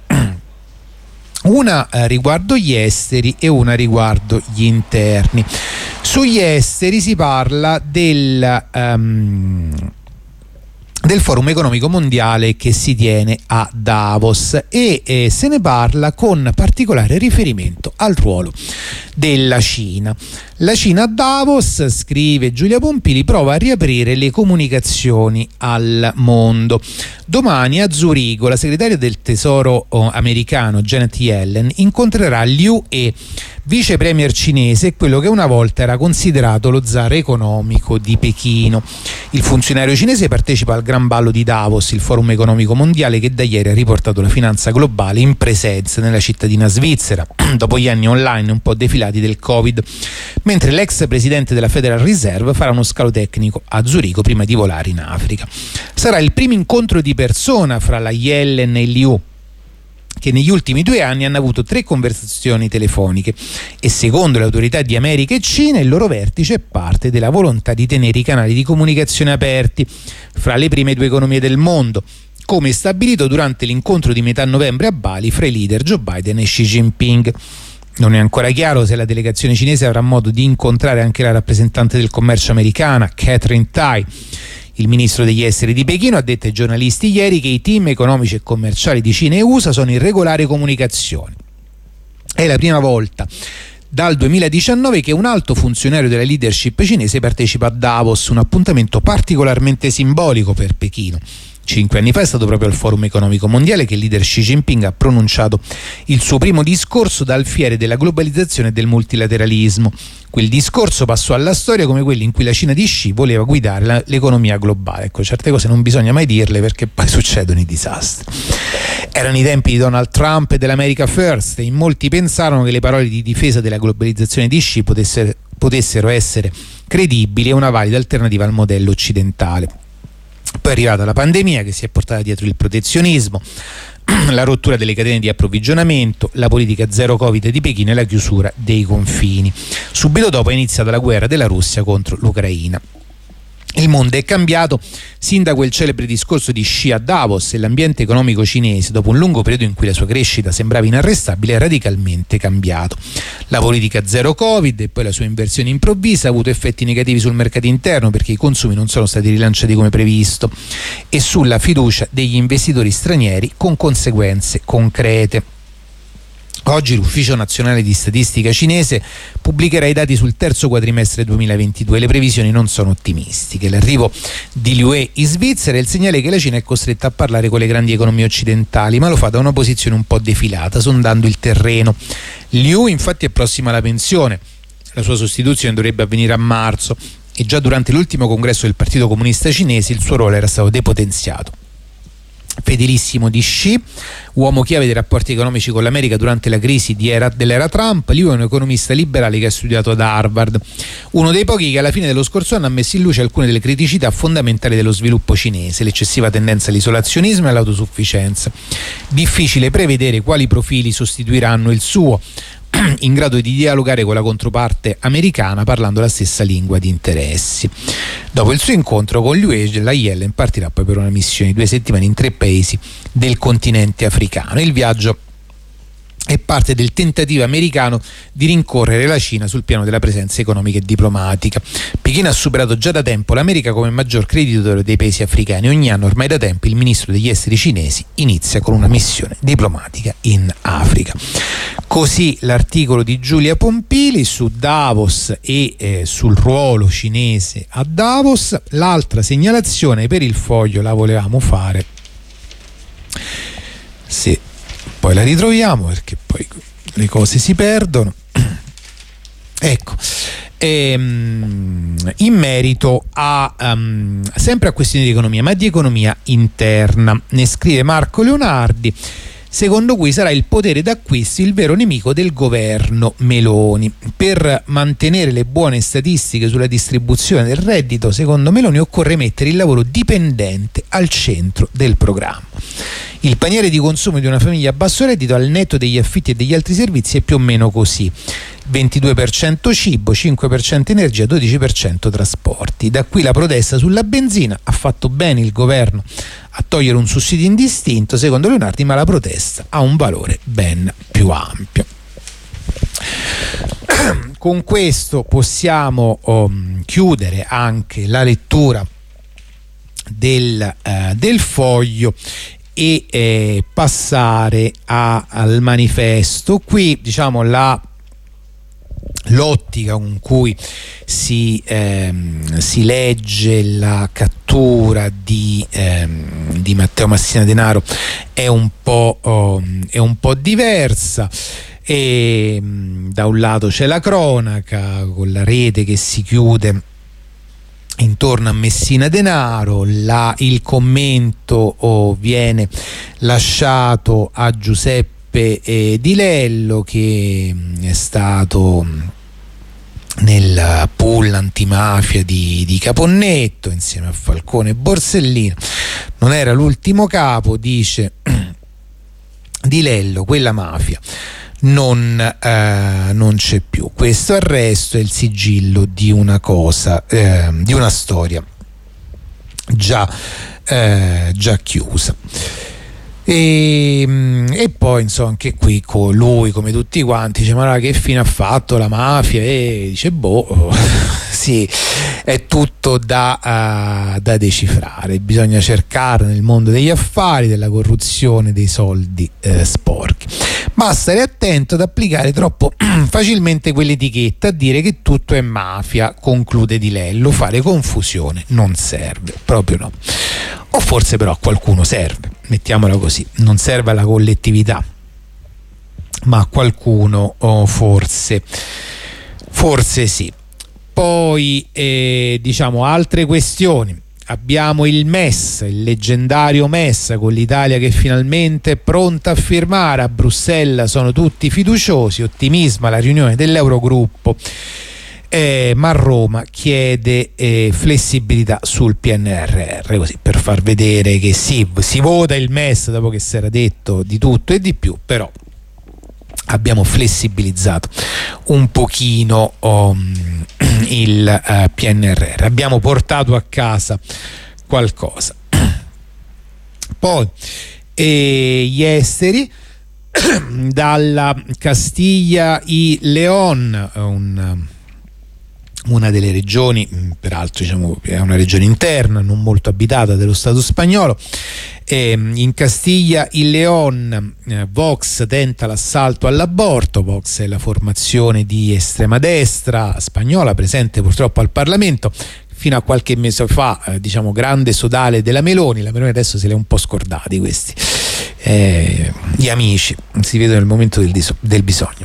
una eh, riguardo gli esteri e una riguardo gli interni. Sugli esteri si parla del um, del Forum Economico Mondiale che si tiene a Davos, e eh, se ne parla con particolare riferimento al ruolo della Cina. La Cina a Davos, scrive Giulia Pompili, prova a riaprire le comunicazioni al mondo. Domani a Zurigo la segretaria del Tesoro americano Janet Yellen incontrerà Liu He vice premier cinese e quello che una volta era considerato lo zar economico di Pechino. Il funzionario cinese partecipa al Gran Ballo di Davos, il forum economico mondiale che da ieri ha riportato la finanza globale in presenza nella cittadina svizzera, dopo gli anni online un po' defilati del Covid, mentre l'ex presidente della Federal Reserve farà uno scalo tecnico a Zurigo prima di volare in Africa. Sarà il primo incontro di persona fra la Yellen e Liu, che negli ultimi due anni hanno avuto tre conversazioni telefoniche e secondo le autorità di America e Cina il loro vertice è parte della volontà di tenere i canali di comunicazione aperti fra le prime due economie del mondo, come stabilito durante l'incontro di metà novembre a Bali fra i leader Joe Biden e Xi Jinping. Non è ancora chiaro se la delegazione cinese avrà modo di incontrare anche la rappresentante del commercio americana, Katherine Tai. Il ministro degli esteri di Pechino ha detto ai giornalisti ieri che i team economici e commerciali di Cina e U S A sono in regolare comunicazione. È la prima volta dal duemiladiciannove che un alto funzionario della leadership cinese partecipa a Davos, un appuntamento particolarmente simbolico per Pechino. Cinque anni fa è stato proprio al Forum Economico Mondiale che il leader Xi Jinping ha pronunciato il suo primo discorso dal fiere della globalizzazione e del multilateralismo. Quel discorso passò alla storia come quello in cui la Cina di Xi voleva guidare la, l'economia globale. Ecco, certe cose non bisogna mai dirle perché poi succedono i disastri. Erano i tempi di Donald Trump e dell'America First e in molti pensarono che le parole di difesa della globalizzazione di Xi potessero, potessero essere credibili e una valida alternativa al modello occidentale. Poi è arrivata la pandemia che si è portata dietro il protezionismo, la rottura delle catene di approvvigionamento, la politica zero Covid di Pechino e la chiusura dei confini. Subito dopo è iniziata la guerra della Russia contro l'Ucraina. Il mondo è cambiato sin da quel celebre discorso di Xi a Davos e l'ambiente economico cinese, dopo un lungo periodo in cui la sua crescita sembrava inarrestabile, è radicalmente cambiato. La politica zero Covid e poi la sua inversione improvvisa ha avuto effetti negativi sul mercato interno perché i consumi non sono stati rilanciati come previsto e sulla fiducia degli investitori stranieri con conseguenze concrete. Oggi l'Ufficio Nazionale di Statistica cinese pubblicherà i dati sul terzo quadrimestre duemilaventidue. Le previsioni non sono ottimistiche. L'arrivo di Liu He in Svizzera è il segnale che la Cina è costretta a parlare con le grandi economie occidentali, ma lo fa da una posizione un po' defilata, sondando il terreno. Liu infatti è prossima alla pensione. La sua sostituzione dovrebbe avvenire a marzo e già durante l'ultimo congresso del Partito Comunista Cinese il suo ruolo era stato depotenziato. Fedelissimo di Xi, uomo chiave dei rapporti economici con l'America durante la crisi di era, dell'era Trump, lui è un economista liberale che ha studiato ad Harvard, uno dei pochi che alla fine dello scorso anno ha messo in luce alcune delle criticità fondamentali dello sviluppo cinese, l'eccessiva tendenza all'isolazionismo e all'autosufficienza. Difficile prevedere quali profili sostituiranno il suo, in grado di dialogare con la controparte americana parlando la stessa lingua di interessi. Dopo il suo incontro con Liu He, la Yellen partirà poi per una missione di due settimane in tre paesi del continente africano. Il viaggio è parte del tentativo americano di rincorrere la Cina sul piano della presenza economica e diplomatica. Pechino ha superato già da tempo l'America come maggior creditore dei paesi africani. Ogni anno ormai da tempo il ministro degli esteri cinesi inizia con una missione diplomatica in Africa. Così l'articolo di Giulia Pompili su Davos e eh, sul ruolo cinese a Davos. L'altra segnalazione per il Foglio la volevamo fare, sì, poi la ritroviamo perché poi le cose si perdono. Ecco, ehm, in merito a um, sempre a questioni di economia, ma di economia interna, ne scrive Marco Leonardi, secondo cui sarà il potere d'acquisto il vero nemico del governo Meloni. Per mantenere le buone statistiche sulla distribuzione del reddito, secondo Meloni occorre mettere il lavoro dipendente al centro del programma. Il paniere di consumo di una famiglia a basso reddito al netto degli affitti e degli altri servizi è più o meno così: ventidue per cento cibo, cinque per cento energia, dodici per cento trasporti. Da qui la protesta sulla benzina. Ha fatto bene il governo a togliere un sussidio indistinto, secondo Leonardi, ma la protesta ha un valore ben più ampio. Con questo possiamo um, chiudere anche la lettura del, uh, del Foglio e eh, passare a, al manifesto. Qui diciamo la l'ottica con cui si, ehm, si legge la cattura di, ehm, di Matteo Messina Denaro è un po', oh, è un po' diversa. e mh, da un lato c'è la cronaca con la rete che si chiude intorno a Messina Denaro, la, il commento oh, viene lasciato a Giuseppe eh, Di Lello, che mh, è stato mh, nel pool antimafia di, di Caponnetto insieme a Falcone e Borsellino. Non era l'ultimo capo, dice Di Lello, quella mafia non, eh, non c'è più. Questo arresto è il sigillo di una cosa, eh, di una storia già, eh, già chiusa. E, e poi insomma anche qui con lui, come tutti quanti, dice: ma che fine ha fatto la mafia? E dice: boh, sì, è tutto da, uh, da decifrare, bisogna cercare nel mondo degli affari, della corruzione, dei soldi eh, sporchi. Ma stare attento ad applicare troppo facilmente quell'etichetta, a dire che tutto è mafia, conclude Di Lello. Fare confusione non serve, proprio no. O forse però a qualcuno serve, mettiamola così, non serve alla collettività, ma a qualcuno oh, forse, forse sì. Poi eh, diciamo altre questioni. Abbiamo il M E S, il leggendario M E S, con l'Italia che finalmente è pronta a firmare. A Bruxelles sono tutti fiduciosi, ottimismo alla riunione dell'Eurogruppo, eh, ma Roma chiede eh, flessibilità sul P N R R, così per far vedere che sì, si vota il M E S dopo che si era detto di tutto e di più, però abbiamo flessibilizzato un pochino um, il uh, P N R R, abbiamo portato a casa qualcosa. Poi eh, gli esteri, dalla Castiglia y León, un, una delle regioni, peraltro diciamo è una regione interna non molto abitata dello Stato spagnolo. Eh, in Castiglia y León eh, Vox tenta l'assalto all'aborto. Vox è la formazione di estrema destra spagnola presente purtroppo al Parlamento. Fino a qualche mese fa, eh, diciamo, grande sodale della Meloni. La Meloni adesso se li è un po' scordati questi, eh, gli amici, si vedono nel momento del, dis- del bisogno.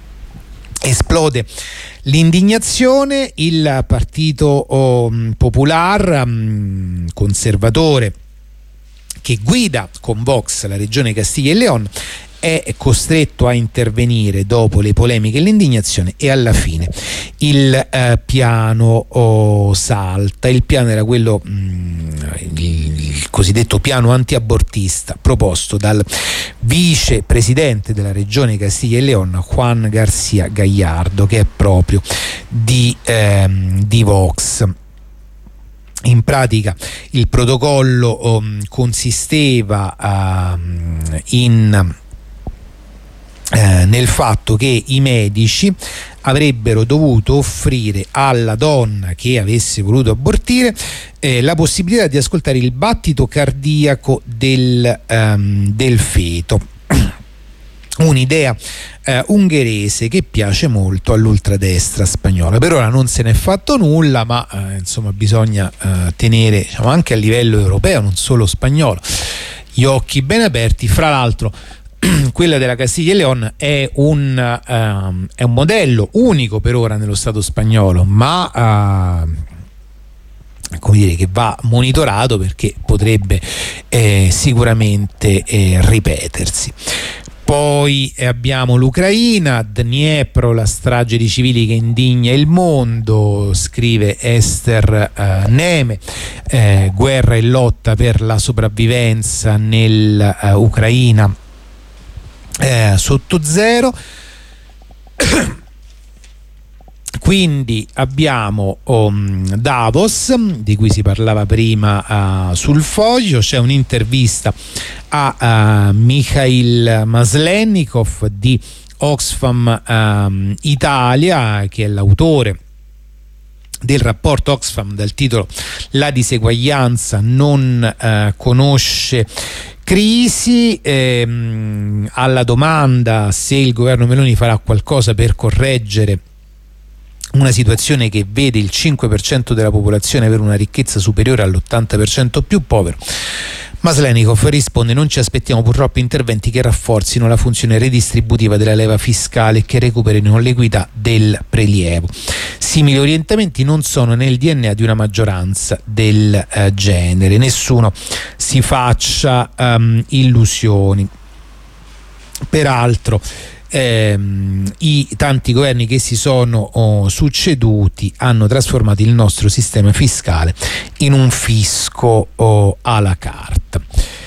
Esplode l'indignazione. Il partito oh, Popular, um, conservatore, che guida con Vox la regione Castiglia e León, è costretto a intervenire dopo le polemiche e l'indignazione, e alla fine il eh, piano oh, salta. Il piano era quello, mh, il, il cosiddetto piano antiabortista proposto dal vicepresidente della regione Castiglia e León, Juan García Gallardo, che è proprio di, ehm, di Vox. In pratica il protocollo um, consisteva uh, in eh, nel fatto che i medici avrebbero dovuto offrire alla donna che avesse voluto abortire eh, la possibilità di ascoltare il battito cardiaco del, um, del feto. Un'idea eh, ungherese che piace molto all'ultradestra spagnola. Per ora non se n'è fatto nulla, ma eh, insomma bisogna eh, tenere, diciamo, anche a livello europeo, non solo spagnolo, gli occhi ben aperti. Fra l'altro quella della Castiglia e León è un, um, è un modello unico per ora nello Stato spagnolo, ma uh, come dire, che va monitorato perché potrebbe eh, sicuramente eh, ripetersi. Poi abbiamo l'Ucraina, Dniepro, la strage di civili che indigna il mondo, scrive Esther uh, Neme, eh, guerra e lotta per la sopravvivenza nell'Ucraina uh, eh, sotto zero. Quindi abbiamo um, Davos, di cui si parlava prima uh, sul Foglio. C'è un'intervista a uh, Mikhail Maslennikov di Oxfam um, Italia, che è l'autore del rapporto Oxfam dal titolo La diseguaglianza non uh, conosce crisi. Ehm, alla domanda se il governo Meloni farà qualcosa per correggere una situazione che vede il cinque per cento della popolazione avere una ricchezza superiore all'ottanta per cento più povero, Maslenikov risponde: non ci aspettiamo purtroppo interventi che rafforzino la funzione redistributiva della leva fiscale e che recuperino l'equità del prelievo. Simili orientamenti non sono nel D N A di una maggioranza del eh, genere. Nessuno si faccia um, illusioni. Peraltro ehm, i tanti governi che si sono oh, succeduti hanno trasformato il nostro sistema fiscale in un fisco oh, à la carte.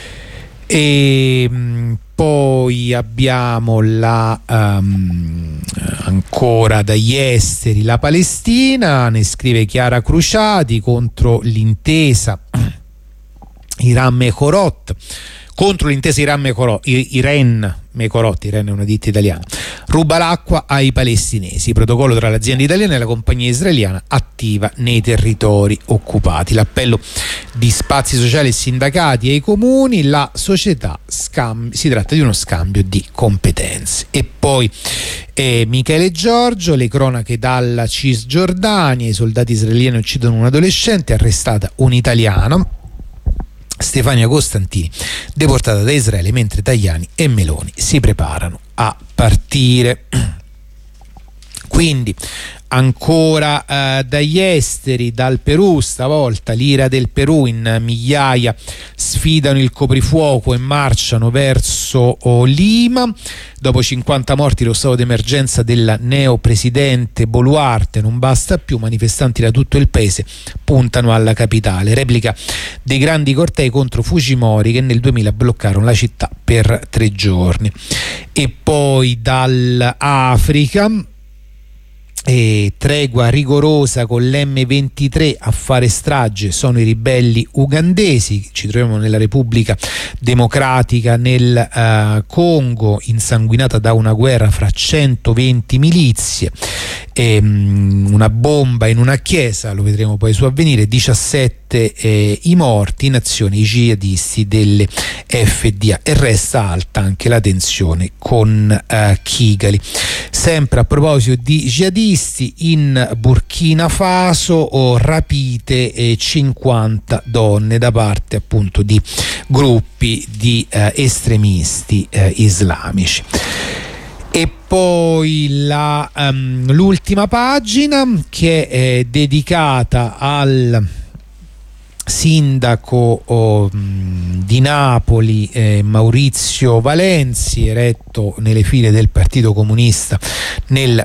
E mh, poi abbiamo la um, ancora dagli esteri la Palestina, ne scrive Chiara Cruciati, contro l'intesa Iran-Mekorot. Contro l'intesa Iran-Mekorot, Iran Mekorot, Iran è una ditta italiana, ruba l'acqua ai palestinesi, protocollo tra l'azienda italiana e la compagnia israeliana attiva nei territori occupati. L'appello di spazi sociali e sindacati ai comuni, la società scambi, si tratta di uno scambio di competenze. E poi eh, Michele Giorgio, le cronache dalla Cisgiordania, i soldati israeliani uccidono un adolescente, arrestata un'italiana. Stefania Costantini deportata da Israele mentre Tajani e Meloni si preparano a partire. Quindi ancora eh, dagli esteri, dal Perù stavolta, l'ira del Perù, in migliaia sfidano il coprifuoco e marciano verso oh, Lima. Dopo cinquanta morti lo stato d'emergenza del neopresidente Boluarte non basta più, manifestanti da tutto il paese puntano alla capitale. Replica dei grandi cortei contro Fujimori che nel duemila bloccarono la città per tre giorni. E poi dall'Africa, E tregua rigorosa con l'emme ventitré a fare strage sono i ribelli ugandesi. Ci troviamo nella Repubblica Democratica nel uh, Congo, insanguinata da una guerra fra centoventi milizie. E, um, una bomba in una chiesa, lo vedremo poi su Avvenire, diciassette eh, i morti in azione i jihadisti delle F D A, e resta alta anche la tensione con uh, Kigali. Sempre a proposito di jihadisti, in Burkina Faso o rapite eh, cinquanta donne da parte appunto di gruppi di eh, estremisti eh, islamici. E poi la, um, l'ultima pagina, che è dedicata al sindaco oh, di Napoli eh, Maurizio Valenzi, eletto nelle file del Partito Comunista nel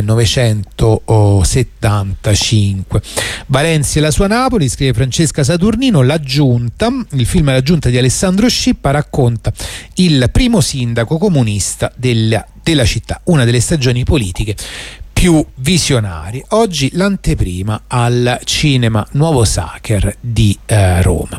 millenovecentosettantacinque. Valenzi e la sua Napoli, scrive Francesca Saturnino. La Giunta, il film La Giunta di Alessandro Scippa, racconta il primo sindaco comunista della, della città, una delle stagioni politiche più visionari. Oggi l'anteprima al Cinema Nuovo Sacher di eh, Roma.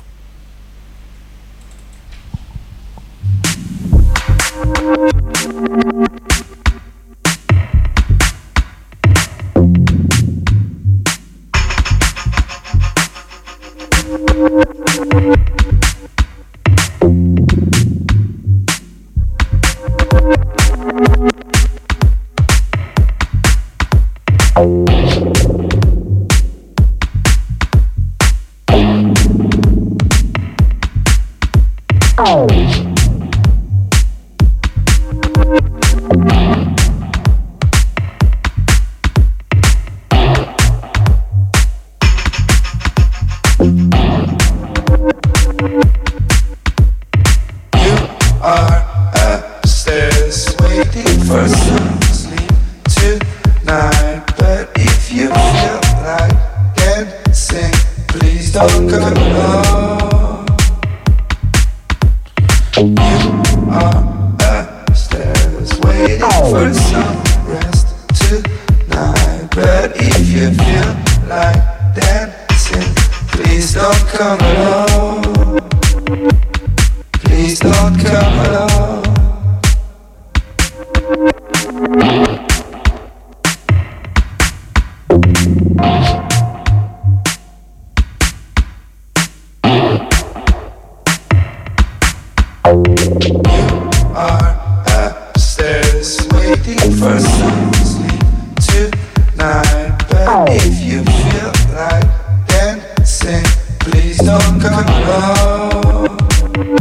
Please don't come alone.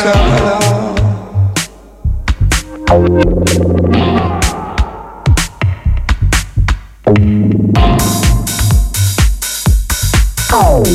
come along. Oh.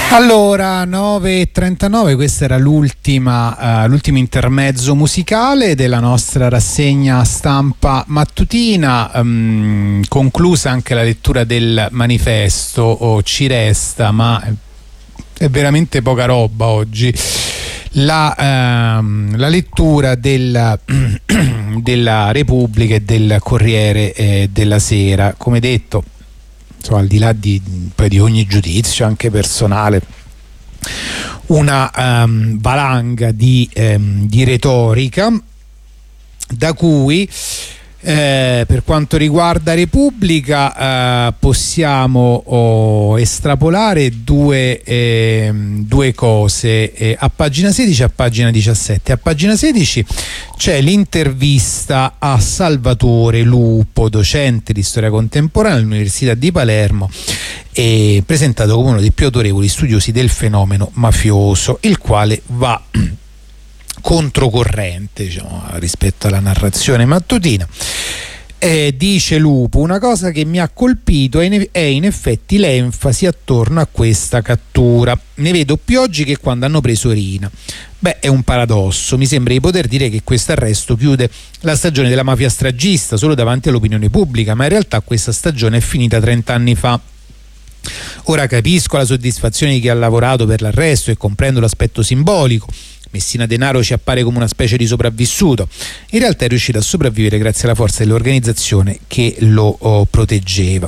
Allora, nove e trentanove, questo era l'ultima, uh, l'ultimo intermezzo musicale della nostra rassegna stampa mattutina, um, conclusa anche la lettura del manifesto. Oh, ci resta, ma è veramente poca roba oggi, la, uh, la lettura della, della Repubblica e del Corriere eh, della Sera. Come detto, insomma, al di là di, poi di ogni giudizio anche personale, una um, valanga di, um, di retorica, da cui eh, per quanto riguarda Repubblica eh, possiamo oh, estrapolare due, eh, due cose eh, a pagina sedici e a pagina diciassette. A pagina sedici c'è l'intervista a Salvatore Lupo, docente di storia contemporanea all'Università di Palermo, e presentato come uno dei più autorevoli studiosi del fenomeno mafioso, il quale va controcorrente, diciamo, rispetto alla narrazione mattutina. Eh, dice Lupo: una cosa che mi ha colpito è in, è in effetti l'enfasi attorno a questa cattura. Ne vedo più oggi che quando hanno preso Rina. Beh, è un paradosso. Mi sembra di poter dire che questo arresto chiude la stagione della mafia stragista solo davanti all'opinione pubblica, ma in realtà questa stagione è finita trent'anni fa. Ora capisco la soddisfazione di chi ha lavorato per l'arresto e comprendo l'aspetto simbolico. Messina Denaro ci appare come una specie di sopravvissuto. In realtà è riuscito a sopravvivere grazie alla forza dell'organizzazione che lo oh, proteggeva.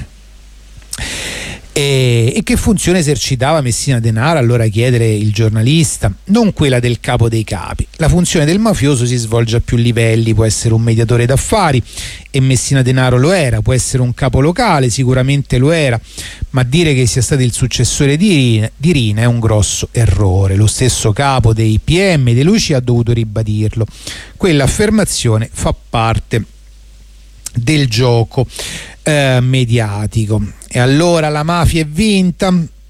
E, e che funzione esercitava Messina Denaro? Allora chiedere il giornalista. Non quella del capo dei capi. La funzione del mafioso si svolge a più livelli. Può essere un mediatore d'affari, e Messina Denaro lo era. Può essere un capo locale, sicuramente lo era, ma dire che sia stato il successore di Rina, di Rina è un grosso errore. Lo stesso capo dei P M De Lucia ha dovuto ribadirlo. Quell'affermazione fa parte del gioco eh, mediatico. E allora la mafia è vinta?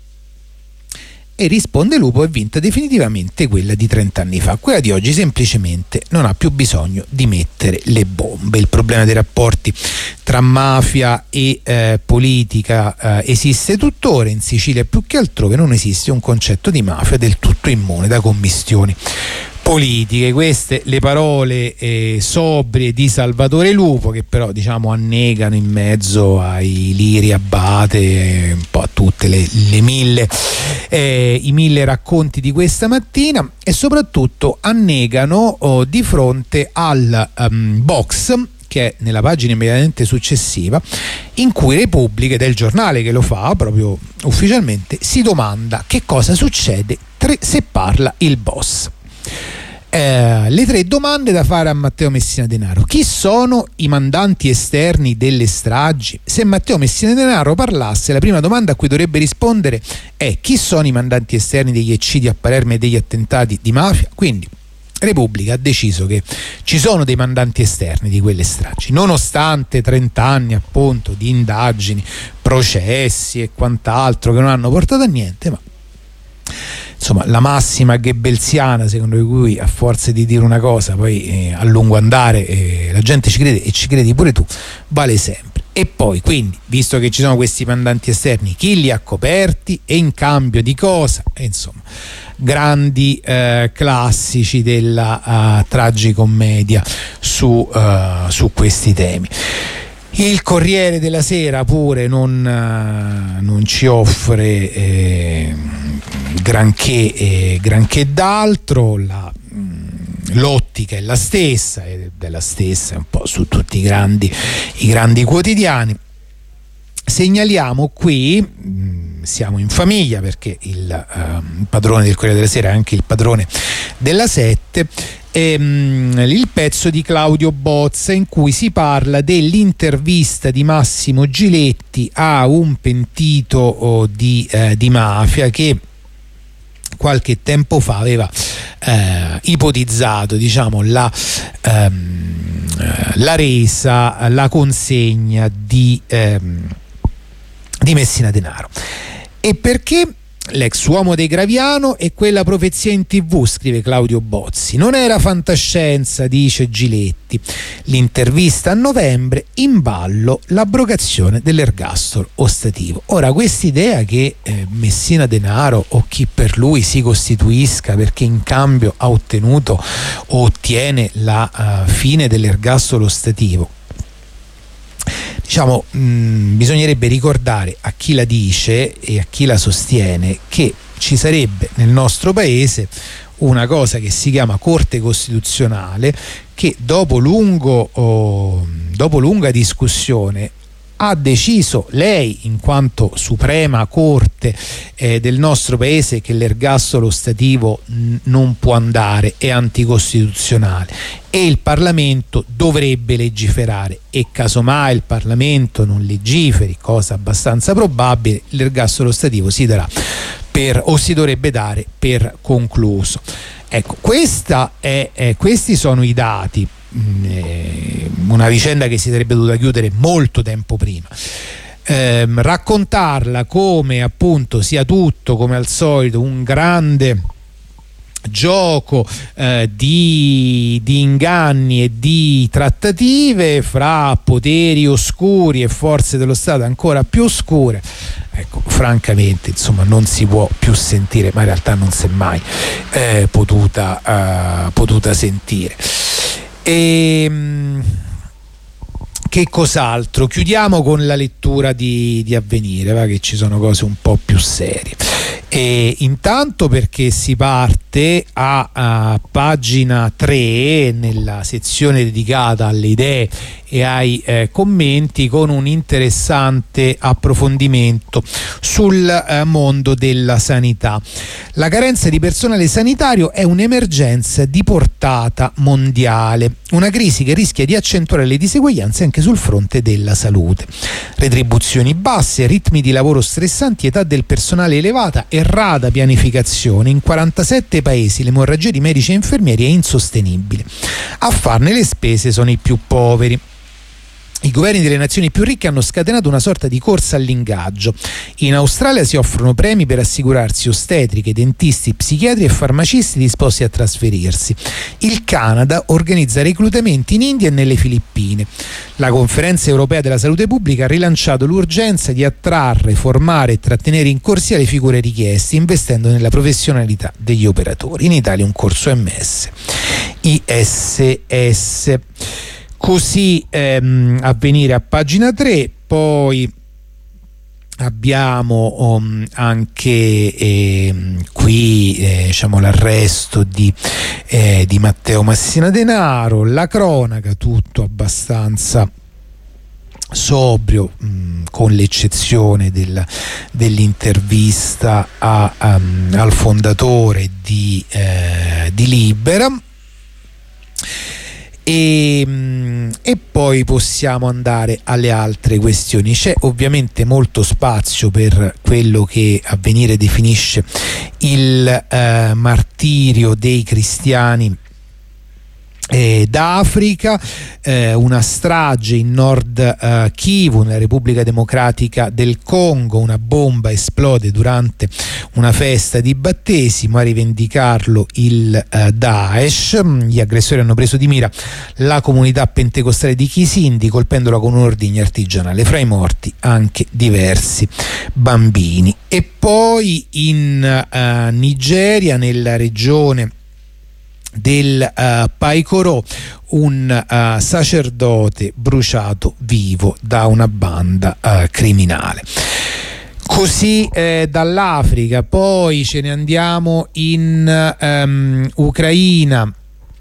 E risponde Lupo: è vinta definitivamente quella di trent'anni fa. Quella di oggi semplicemente non ha più bisogno di mettere le bombe. Il problema dei rapporti tra mafia e eh, politica eh, esiste tuttora. In Sicilia più che altrove non esiste un concetto di mafia del tutto immune da commistioni politiche. Queste le parole eh, sobrie di Salvatore Lupo, che però diciamo annegano in mezzo ai Liri Abate, eh, un po' a tutte le, le mille eh, i mille racconti di questa mattina, e soprattutto annegano oh, di fronte al um, box che è nella pagina immediatamente successiva, in cui Repubblica, ed è il giornale che lo fa proprio ufficialmente, si domanda che cosa succede tre, se parla il boss. Eh, le tre domande da fare a Matteo Messina Denaro: chi sono i mandanti esterni delle stragi? Se Matteo Messina Denaro parlasse, la prima domanda a cui dovrebbe rispondere è: chi sono i mandanti esterni degli eccidi a Palermo e degli attentati di mafia? Quindi Repubblica ha deciso che ci sono dei mandanti esterni di quelle stragi, nonostante trent'anni appunto di indagini, processi e quant'altro che non hanno portato a niente. Ma insomma, la massima goebbelsiana secondo cui a forza di dire una cosa poi eh, a lungo andare eh, la gente ci crede, e ci credi pure tu, vale sempre. E poi, quindi, visto che ci sono questi mandanti esterni, chi li ha coperti e in cambio di cosa? E insomma, grandi eh, classici della uh, tragicommedia su, uh, su questi temi. Il Corriere della Sera pure non, uh, non ci offre eh, granché, eh, granché d'altro. La, mh, l'ottica è la stessa, ed è la stessa un po' su tutti i grandi, i grandi quotidiani. Segnaliamo qui, mh, siamo in famiglia perché il uh, padrone del Corriere della Sera è anche il padrone della Sette, ehm, il pezzo di Claudio Bozza in cui si parla dell'intervista di Massimo Giletti a un pentito oh, di, eh, di mafia, che qualche tempo fa aveva eh, ipotizzato, diciamo, la, ehm, la resa, la consegna di, ehm, di Messina Denaro. E perché l'ex uomo dei Graviano e quella profezia in tv, scrive Claudio Bozzi. Non era fantascienza, dice Giletti. L'intervista a novembre, in ballo l'abrogazione dell'ergastolo ostativo. Ora, quest'idea che eh, Messina Denaro o chi per lui si costituisca perché in cambio ha ottenuto o ottiene la uh, fine dell'ergastolo ostativo, diciamo, mh, bisognerebbe ricordare a chi la dice e a chi la sostiene che ci sarebbe nel nostro paese una cosa che si chiama Corte Costituzionale che dopo, lungo, oh, dopo lunga discussione ha deciso, lei in quanto Suprema Corte eh, del nostro paese, che l'ergastolo ostativo n- non può andare, è anticostituzionale e il Parlamento dovrebbe legiferare, e casomai il Parlamento non legiferi, cosa abbastanza probabile, l'ergastolo ostativo si darà per, o si dovrebbe dare per concluso. Ecco, questa è, eh, questi sono i dati. Una vicenda che si sarebbe dovuta chiudere molto tempo prima. Eh, raccontarla come appunto sia tutto, come al solito, un grande gioco eh, di, di inganni e di trattative fra poteri oscuri e forze dello Stato ancora più oscure, ecco, francamente insomma non si può più sentire, ma in realtà non si è mai eh, potuta, uh, potuta sentire. E che cos'altro? Chiudiamo con la lettura di, di Avvenire, va, che ci sono cose un po' più serie. E intanto perché si parte a, a pagina tre, nella sezione dedicata alle idee e ai eh, commenti, con un interessante approfondimento sul eh, mondo della sanità. La carenza di personale sanitario è un'emergenza di portata mondiale, una crisi che rischia di accentuare le diseguaglianze anche sul fronte della salute. Retribuzioni basse, ritmi di lavoro stressanti, età del personale elevata, errata pianificazione. In quarantasette paesi l'emorragia di medici e infermieri è insostenibile. A farne le spese sono i più poveri. I governi delle nazioni più ricche hanno scatenato una sorta di corsa all'ingaggio. In Australia si offrono premi per assicurarsi ostetriche, dentisti, psichiatri e farmacisti disposti a trasferirsi. Il Canada organizza reclutamenti in India e nelle Filippine. La Conferenza Europea della Salute Pubblica ha rilanciato l'urgenza di attrarre, formare e trattenere in corsia le figure richieste, investendo nella professionalità degli operatori. In Italia un corso M S, I S S. Così ehm, Avvenire a pagina tre. Poi abbiamo um, anche eh, qui eh, diciamo l'arresto di, eh, di Matteo Messina Denaro, la cronaca, tutto abbastanza sobrio, mh, con l'eccezione del, dell'intervista a, um, al fondatore di, eh, di Libera. E, e poi possiamo andare alle altre questioni. C'è ovviamente molto spazio per quello che Avvenire definisce il eh, martirio dei cristiani Eh, d'Africa, eh, una strage in Nord eh, Kivu, nella Repubblica Democratica del Congo. Una bomba esplode durante una festa di battesimo, a rivendicarlo il eh, Daesh. Gli aggressori hanno preso di mira la comunità pentecostale di Kisindi, colpendola con un ordigno artigianale. Fra i morti anche diversi bambini. E poi in eh, Nigeria, nella regione del uh, Paikorò, un uh, sacerdote bruciato vivo da una banda uh, criminale. Così eh, dall'Africa poi ce ne andiamo in um, Ucraina.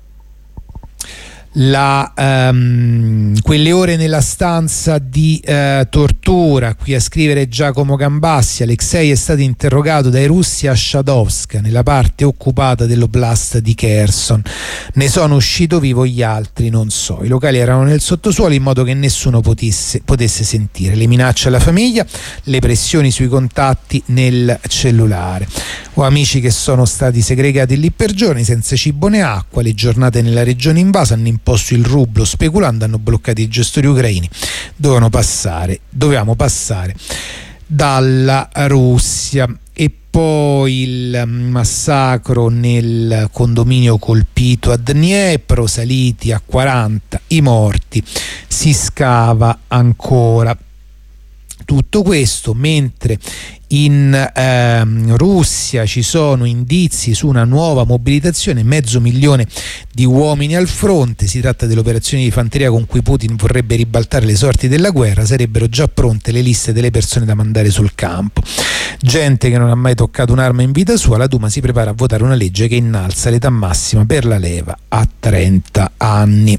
La, um, quelle ore nella stanza di uh, tortura. Qui a scrivere Giacomo Gambassi. Alexei è stato interrogato dai russi a Shadovska, nella parte occupata dell'oblast di Kherson. Ne sono uscito vivo, gli altri non so. I locali erano nel sottosuolo in modo che nessuno potesse, potesse sentire. Le minacce alla famiglia, le pressioni sui contatti nel cellulare. Ho amici che sono stati segregati lì per giorni, senza cibo né acqua. Le giornate nella regione invasa hanno imposto il rublo, speculando hanno bloccato i gestori ucraini. Dovevano passare, dovevamo passare dalla Russia. E Poi il massacro nel condominio colpito a Dnipro, saliti a quaranta i morti, si scava ancora. Tutto questo mentre in ehm, Russia ci sono indizi su una nuova mobilitazione, mezzo milione di uomini al fronte. Si tratta dell'operazione di fanteria con cui Putin vorrebbe ribaltare le sorti della guerra. Sarebbero già pronte le liste delle persone da mandare sul campo. Gente che non ha mai toccato un'arma in vita sua. La Duma si prepara a votare una legge che innalza l'età massima per la leva a trenta anni.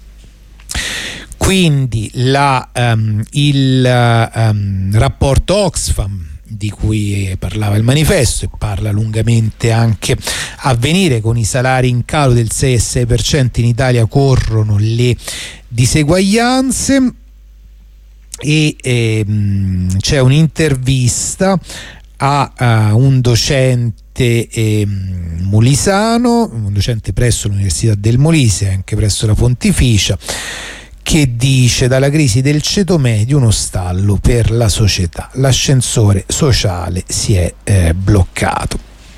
Quindi la, um, il um, rapporto Oxfam di cui parlava il manifesto e parla lungamente anche Avvenire, con i salari in calo del sei e sei per cento in Italia corrono le diseguaglianze, e ehm, c'è un'intervista a, a un docente eh, molisano, un docente presso l'Università del Molise, anche presso la Pontificia, che dice: dalla crisi del ceto medio uno stallo per la società, l'ascensore sociale si è eh, bloccato.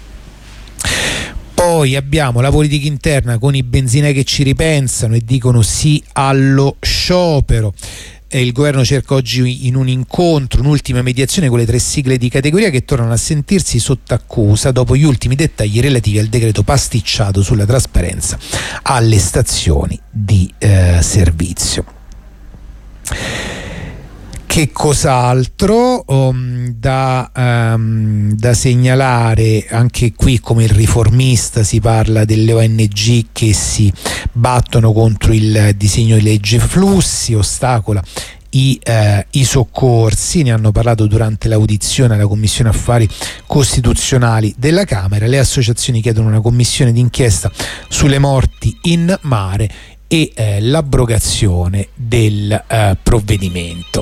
Poi abbiamo la politica interna con i benzinai che ci ripensano e dicono sì allo sciopero. Eh, il governo cerca oggi in un incontro un'ultima mediazione con le tre sigle di categoria che tornano a sentirsi sotto accusa dopo gli ultimi dettagli relativi al decreto pasticciato sulla trasparenza alle stazioni di eh, servizio. Che cos'altro um, da, um, da segnalare? Anche qui, come il Riformista, si parla delle O N G che si battono contro il disegno di legge flussi, ostacola i, eh, i soccorsi. Ne hanno parlato durante l'audizione alla Commissione Affari Costituzionali della Camera. Le associazioni chiedono una commissione d'inchiesta sulle morti in mare e eh, l'abrogazione del eh, provvedimento.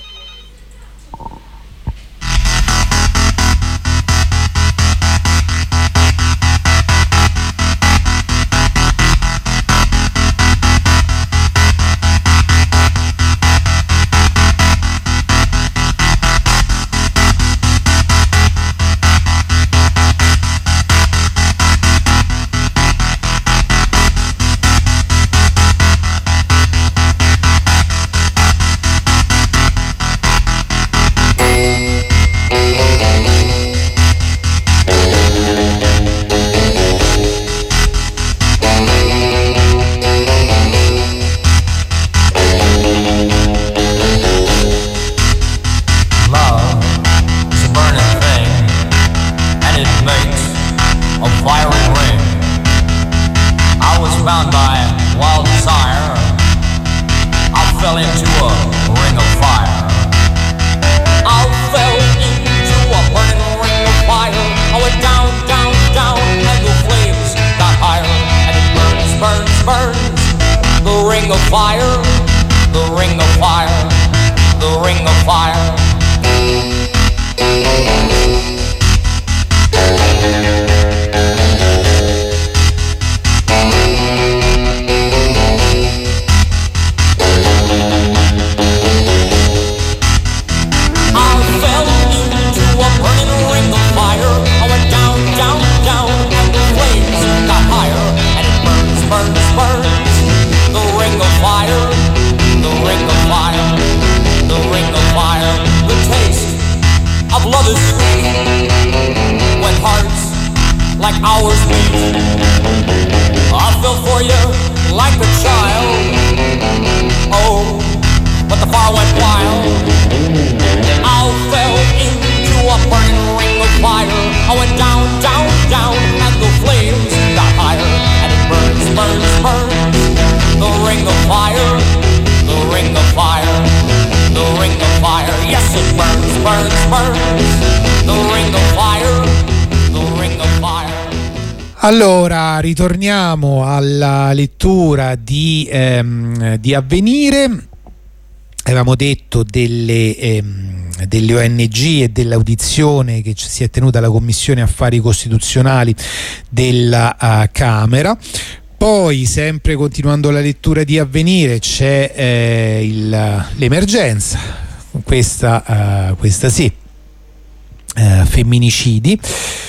Allora, ritorniamo alla lettura di, ehm, di Avvenire. Avevamo detto delle, ehm, delle O N G e dell'audizione che si è tenuta alla Commissione Affari Costituzionali della uh, Camera. Poi, sempre continuando la lettura di Avvenire, c'è eh, il, l'emergenza, questa, uh, questa sì, uh, femminicidi.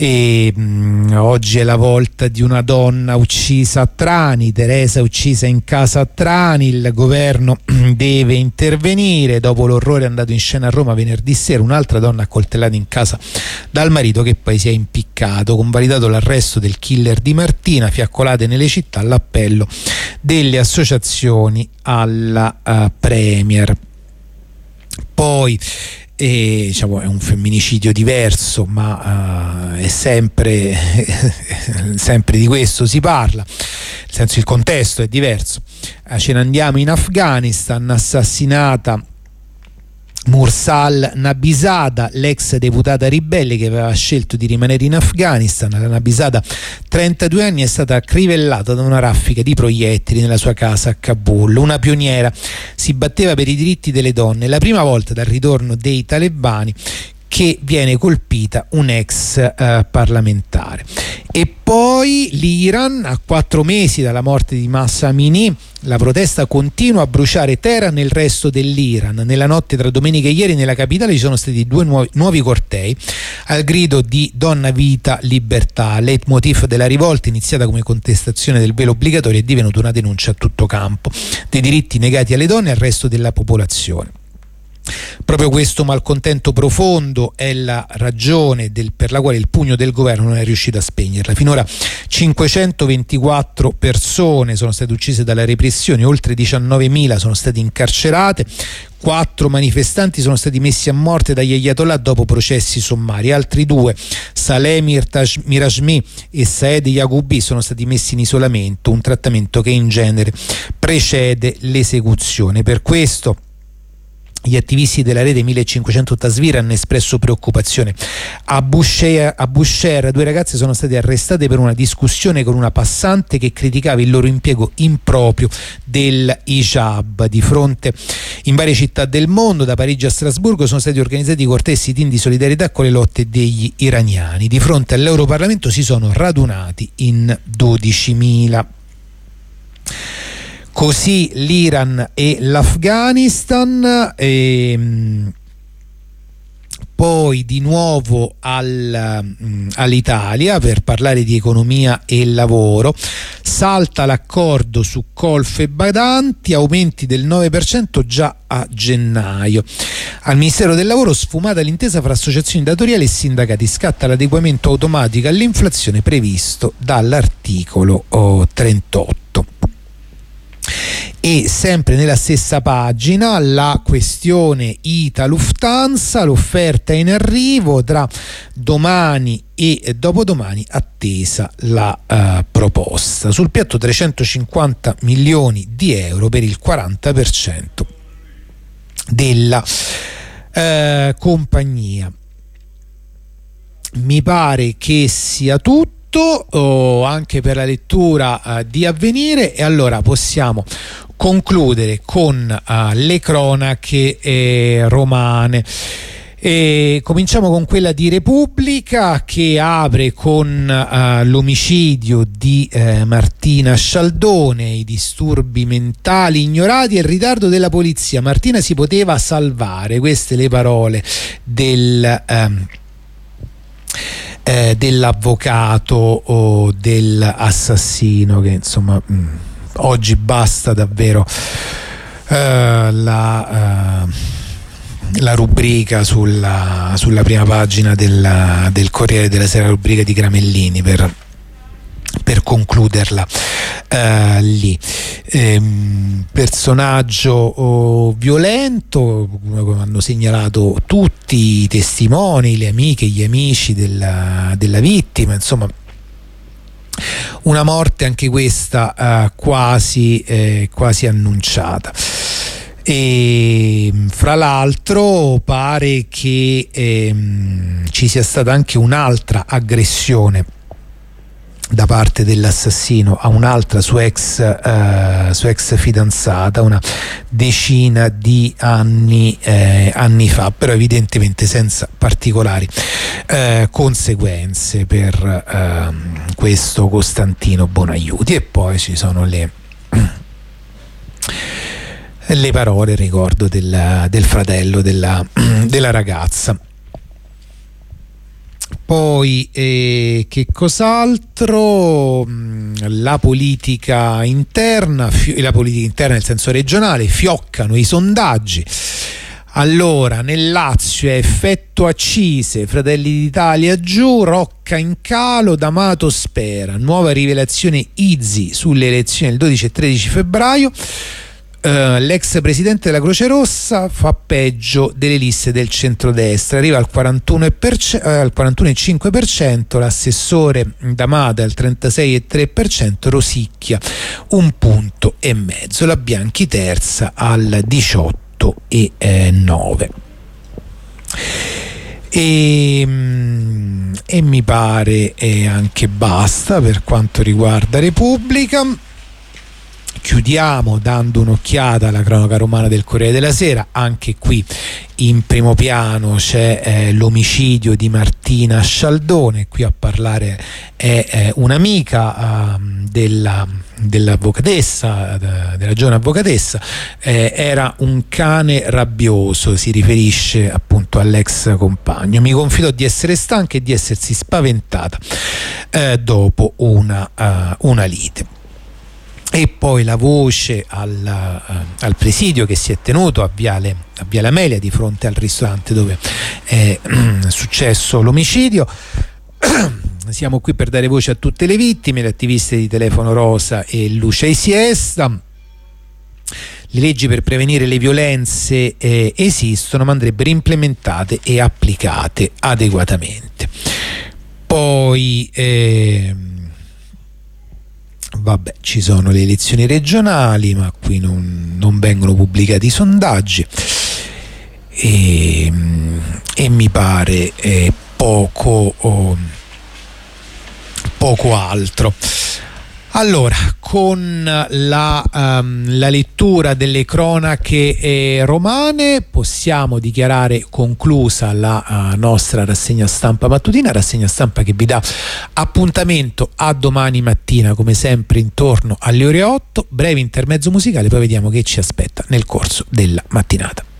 E mh, oggi è la volta di una donna uccisa a Trani, Teresa uccisa in casa a Trani. Il governo deve intervenire dopo l'orrore andato in scena a Roma venerdì sera. Un'altra donna accoltellata in casa dal marito che poi si è impiccato. Convalidato l'arresto del killer di Martina, fiaccolate nelle città, l'appello delle associazioni alla uh, Premier. Poi E, diciamo, è un femminicidio diverso, ma uh, è sempre, sempre di questo si parla, nel senso il contesto è diverso. Uh, ce ne andiamo in Afghanistan, assassinata Mursal Nabisada, l'ex deputata ribelle che aveva scelto di rimanere in Afghanistan. La Nabisada, trentadue anni, è stata crivellata da una raffica di proiettili nella sua casa a Kabul. Una pioniera, si batteva per i diritti delle donne. La prima volta dal ritorno dei talebani che viene colpita un ex eh, parlamentare. E poi l'Iran, a quattro mesi dalla morte di Mahsa Amini, la protesta continua a bruciare Teheran e il resto dell'Iran. Nella notte tra domenica e ieri nella capitale ci sono stati due nuovi, nuovi cortei al grido di donna, vita, libertà. Leitmotiv della rivolta, iniziata come contestazione del velo obbligatorio, è divenuta una denuncia a tutto campo dei diritti negati alle donne e al resto della popolazione. Proprio questo malcontento profondo è la ragione del, per la quale il pugno del governo non è riuscito a spegnerla. Finora cinquecentoventiquattro persone sono state uccise dalla repressione, oltre diciannovemila sono state incarcerate, quattro manifestanti sono stati messi a morte dagli ayatollah dopo processi sommari, altri due, Saleh Mirajmi e Saed Yagoubi, sono stati messi in isolamento, un trattamento che in genere precede l'esecuzione. Per questo gli attivisti della rete millecinquecento Tasvir hanno espresso preoccupazione. A Bushehr, a Bushehr due ragazze sono state arrestate per una discussione con una passante che criticava il loro impiego improprio del hijab. Di fronte, in varie città del mondo, da Parigi a Strasburgo, sono stati organizzati cortei sit-in di solidarietà con le lotte degli iraniani. Di fronte all'Europarlamento si sono radunati in dodicimila. Così l'Iran e l'Afghanistan. E poi di nuovo al, mh, all'Italia per parlare di economia e lavoro. Salta l'accordo su colf e badanti, aumenti del nove per cento già a gennaio. Al Ministero del Lavoro sfumata l'intesa fra associazioni datoriali e sindacati, scatta l'adeguamento automatico all'inflazione previsto dall'articolo oh, trentotto. E sempre nella stessa pagina la questione I T A Lufthansa, l'offerta è in arrivo, tra domani e dopodomani attesa la uh, proposta. Sul piatto trecentocinquanta milioni di euro per il quaranta per cento della uh, compagnia. Mi pare che sia tutto. Oh, anche per la lettura uh, di Avvenire, e allora possiamo concludere con uh, le cronache eh, romane. E cominciamo con quella di Repubblica, che apre con uh, l'omicidio di uh, Martina Scialdone, i disturbi mentali ignorati e il ritardo della polizia. Martina si poteva salvare, queste le parole del um, Eh, dell'avvocato o dell'assassino, che insomma mh, oggi basta davvero eh, la, eh, la rubrica sulla, sulla prima pagina della, del Corriere della Sera, la rubrica di Gramellini, per per concluderla uh, lì. Ehm, personaggio oh, violento, come hanno segnalato tutti i testimoni, le amiche, gli amici della, della vittima, insomma una morte anche questa uh, quasi, eh, quasi annunciata. E fra l'altro pare che ehm, ci sia stata anche un'altra aggressione da parte dell'assassino a un'altra sua ex, uh, sua ex fidanzata una decina di anni, eh, anni fa, però evidentemente senza particolari eh, conseguenze per eh, questo Costantino Bonaiuti. E poi ci sono le le parole, il ricordo del, del fratello della, della ragazza. Poi eh, che cos'altro? La politica interna, fi- la politica interna nel senso regionale, fioccano i sondaggi. Allora, nel Lazio è effetto accise, Fratelli d'Italia giù, Rocca in calo, D'Amato spera. Nuova rivelazione Izzi sulle elezioni del dodici e tredici febbraio. Uh, l'ex presidente della Croce Rossa fa peggio delle liste del centrodestra, arriva al quarantuno virgola cinque per cento, l'assessore D'Amato al trentasei virgola tre per cento, rosicchia un punto e mezzo, la Bianchi terza al diciotto virgola nove. E, e mi pare e anche basta per quanto riguarda Repubblica. Chiudiamo dando un'occhiata alla cronaca romana del Corriere della Sera. Anche qui in primo piano c'è eh, l'omicidio di Martina Scialdone. Qui a parlare è eh, un'amica eh, della, dell'avvocatessa, della giovane avvocatessa. Eh, era un cane rabbioso, si riferisce appunto all'ex compagno. Mi confidò di essere stanca e di essersi spaventata eh, dopo una, uh, una lite. E poi la voce al, uh, al presidio che si è tenuto a Viale, a Viale Amelia, di fronte al ristorante dove è successo l'omicidio. Siamo qui per dare voce a tutte le vittime, le attiviste di Telefono Rosa e Luce e Siesta. Le leggi per prevenire le violenze eh, esistono, ma andrebbero implementate e applicate adeguatamente. Poi eh, vabbè, ci sono le elezioni regionali, ma qui non, non vengono pubblicati i sondaggi e, e mi pare eh, poco, oh, poco altro. Allora, con la, um, la lettura delle cronache eh, romane possiamo dichiarare conclusa la uh, nostra rassegna stampa mattutina, rassegna stampa che vi dà appuntamento a domani mattina come sempre intorno alle ore otto, breve intermezzo musicale, poi vediamo che ci aspetta nel corso della mattinata.